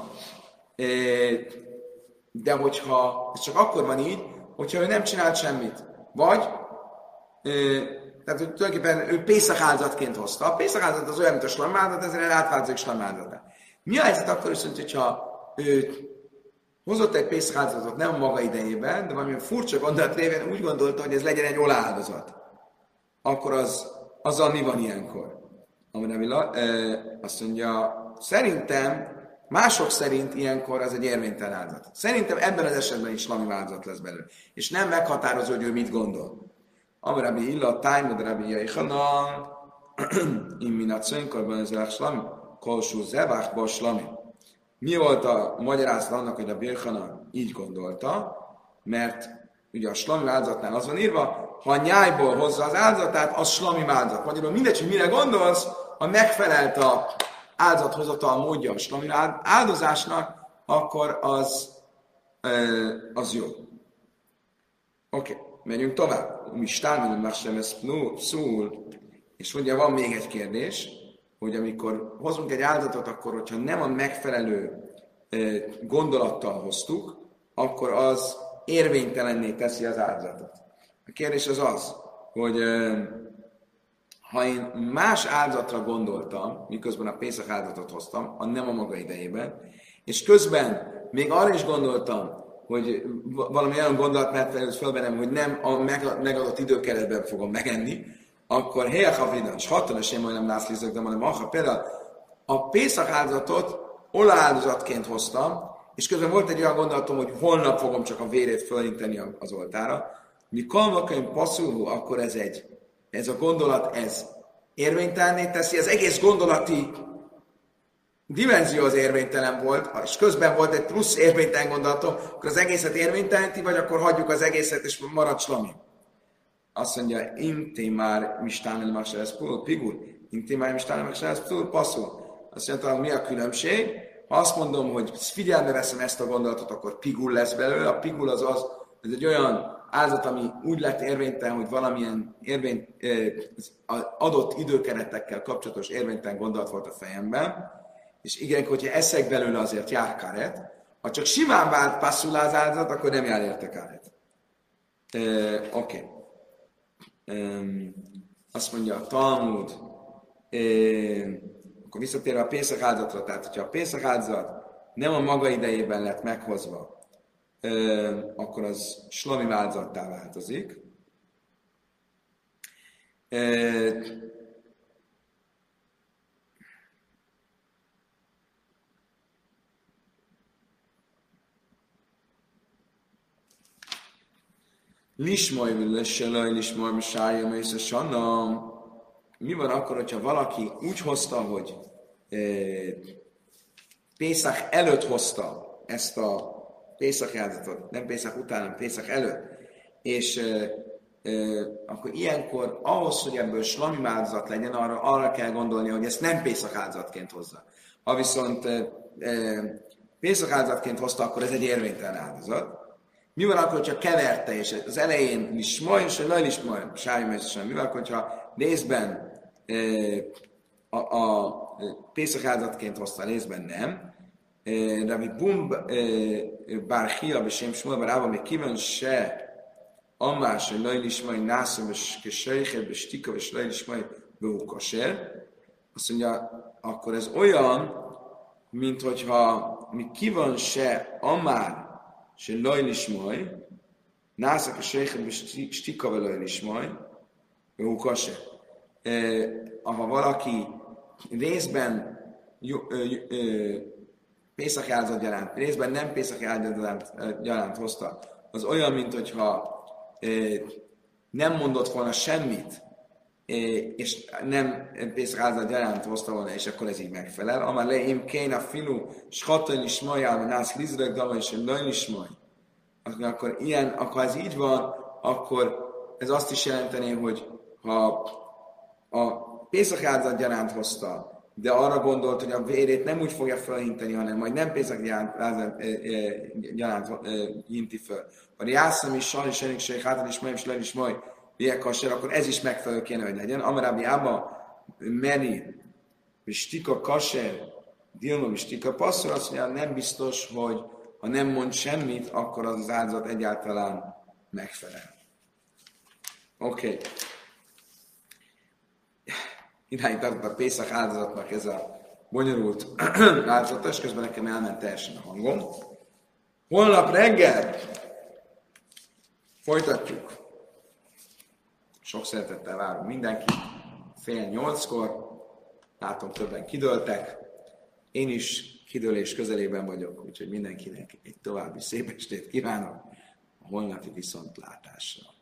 Speaker 1: de hogyha, ez csak akkor van így, hogyha ő nem csinált semmit. Vagy, tehát hogy tulajdonképpen ő Pészak áldozatként hozta. A Pészak áldozat az olyan, mint a slamim áldozat, ezért átváltozik slamim áldozattá. Mi a helyzet akkor is, hogyha ő hozott egy Pészak áldozatot nem a maga idejében, de valamilyen furcsa gondolat révén úgy gondolta, hogy ez legyen egy olááldozat. Akkor az, azzal mi van ilyenkor? Amire azt mondja, szerintem, mások szerint ilyenkor az egy érvénytelen áldozat. Szerintem ebben az esetben is slamim áldozat lesz belőle. És nem meghatározó, hogy ő mit gondol. Amire illa, tájmod, rabbi Jaichanan, imminat szönkorban ezzel slamim, kolsú zevachba slamim. Mi volt a magyarázat annak, hogy a Birchanan így gondolta, mert ugye a slamim áldozatnál az van írva, ha a nyájból hozza az áldozatát, az slamim áldozat. Magyarul mindegy, hogy mire gondolsz, ha megfelelt a áldozathozatal módja a slamim áldozásnak, akkor az, az jó. Oké, okay, menjünk tovább. Mi stálmilom másem ez szól, és ugye van még egy kérdés, hogy amikor hozunk egy áldozatot, akkor hogyha nem a megfelelő gondolattal hoztuk, akkor az érvénytelenné teszi az áldozatot. A kérdés az az, hogy ha én más áldozatra gondoltam, miközben a Pészak áldozatot hoztam, a nem a maga idejében, és közben még arra is gondoltam, hogy valami olyan gondolat mert fel bennem, hogy nem a megadott időkeretben fogom megenni, akkor helye havridan, és hatanos én majdnem lászlízok, de majdnem aha, például a Pészak áldozatot olaáldozatként hoztam, és közben volt egy olyan gondolatom, hogy holnap fogom csak a vérét fölinteni az oltára. Mi kalmakönyv passzuló, akkor ez egy, ez a gondolat, ez érvénytelenné teszi, az egész gondolati dimenzió az érvénytelen volt, és közben volt egy plusz érvénytelen gondolatom, akkor az egészet érvénytelenti, vagy akkor hagyjuk az egészet, és marad slami. Azt mondja, inti már mistánel másrez pul, pigur, inti már mistánel másrez pul, passzul. Azt mondja, mi a különbség? Ha azt mondom, hogy figyelme veszem ezt a gondolatot, akkor pigul lesz belőle. A pigul az az, ez egy olyan áldozat, ami úgy lett érvénytelen, hogy valamilyen érvény, adott időkeretekkel kapcsolatos érvénytelen gondolat volt a fejemben, és igen, hogyha eszek belőle, azért jár karet. Ha csak simán vált passzul az áldozat, akkor nem jár érte karet. Uh, Oké. Okay. Um, azt mondja a Talmud, uh, akkor visszatérve a Pészak áldozatra, tehát hogyha a Pészak áldozat nem a maga idejében lett meghozva, uh, akkor az slami áldozattá változik. Uh, Lismaj, lesselaj, lismaj, mesája, mész sanna. Mi van akkor, hogyha valaki úgy hozta, hogy e, Pészak előtt hozta ezt a Pészak áldozatot, nem Pészak után, hanem Pészak előtt, és e, e, akkor ilyenkor ahhoz, hogy ebből slami áldozat legyen, arra, arra kell gondolni, hogy ezt nem Pészak áldozatként hozza. Ha viszont e, e, Pészak áldozatként hozta, akkor ez egy érvénytelen áldozat. Mi van akkor, hogyha keverte, és az elején is majd, és a lajl is majd, sájmeszesen. Mi van akkor, hogyha részben e, a, a Pészak áldozatként hozta, részben nem. E, Rabbi Bum e, bár hiab, és én smol, bár ába még kíván se amás, hogy lajl is majd nászom, és sejhet, és stika, és lajl is majd behukaser. Azt mondja, akkor ez olyan, mint hogyha mi kíván se amár, שלא לשמוע, נעשה כשייכת בשתיקה ולא לשמוע, והוא kosher. Ha valaki részben Pészak áldozat gyaránt, részben nem Pészak áldozat gyaránt hozta, az olyan, mint hogyha nem mondott volna semmit, és nem Pészak áldozat gyaránt hozta volna, és akkor ez így megfelel. Amár le im kéna filu, schatan is majál, nász lizreg dama, és lajn is maj. Akkor ilyen, akkor ez így van, akkor ez azt is jelenteni, hogy ha a Pészak áldozat gyaránt hozta, de arra gondolt, hogy a vérét nem úgy fogja felhinteni, hanem majd nem Pészak gyaránt hinti föl. Ha jászom is, sajnos senik se, hátan is majd, és lajn is majd, Biekasser, akkor ez is megfelelő kéne, hogy legyen. Amarábi Ába, Meri, Stika Kasser, Dilma, Stika Passzor, azt mondja, nem biztos, hogy ha nem mond semmit, akkor az az áldozat egyáltalán megfelel. Oké. Okay. Idáig tartott a Pészak áldozatnak ez a bonyolult áldozata, és közben nekem elment teljesen a hangom. Holnap reggel folytatjuk. Sok szeretettel várunk mindenkit. Fél nyolckor. Látom, többen kidőltek. Én is kidőlés közelében vagyok, úgyhogy mindenkinek egy további szép estét kívánok. A holnapi viszontlátásra.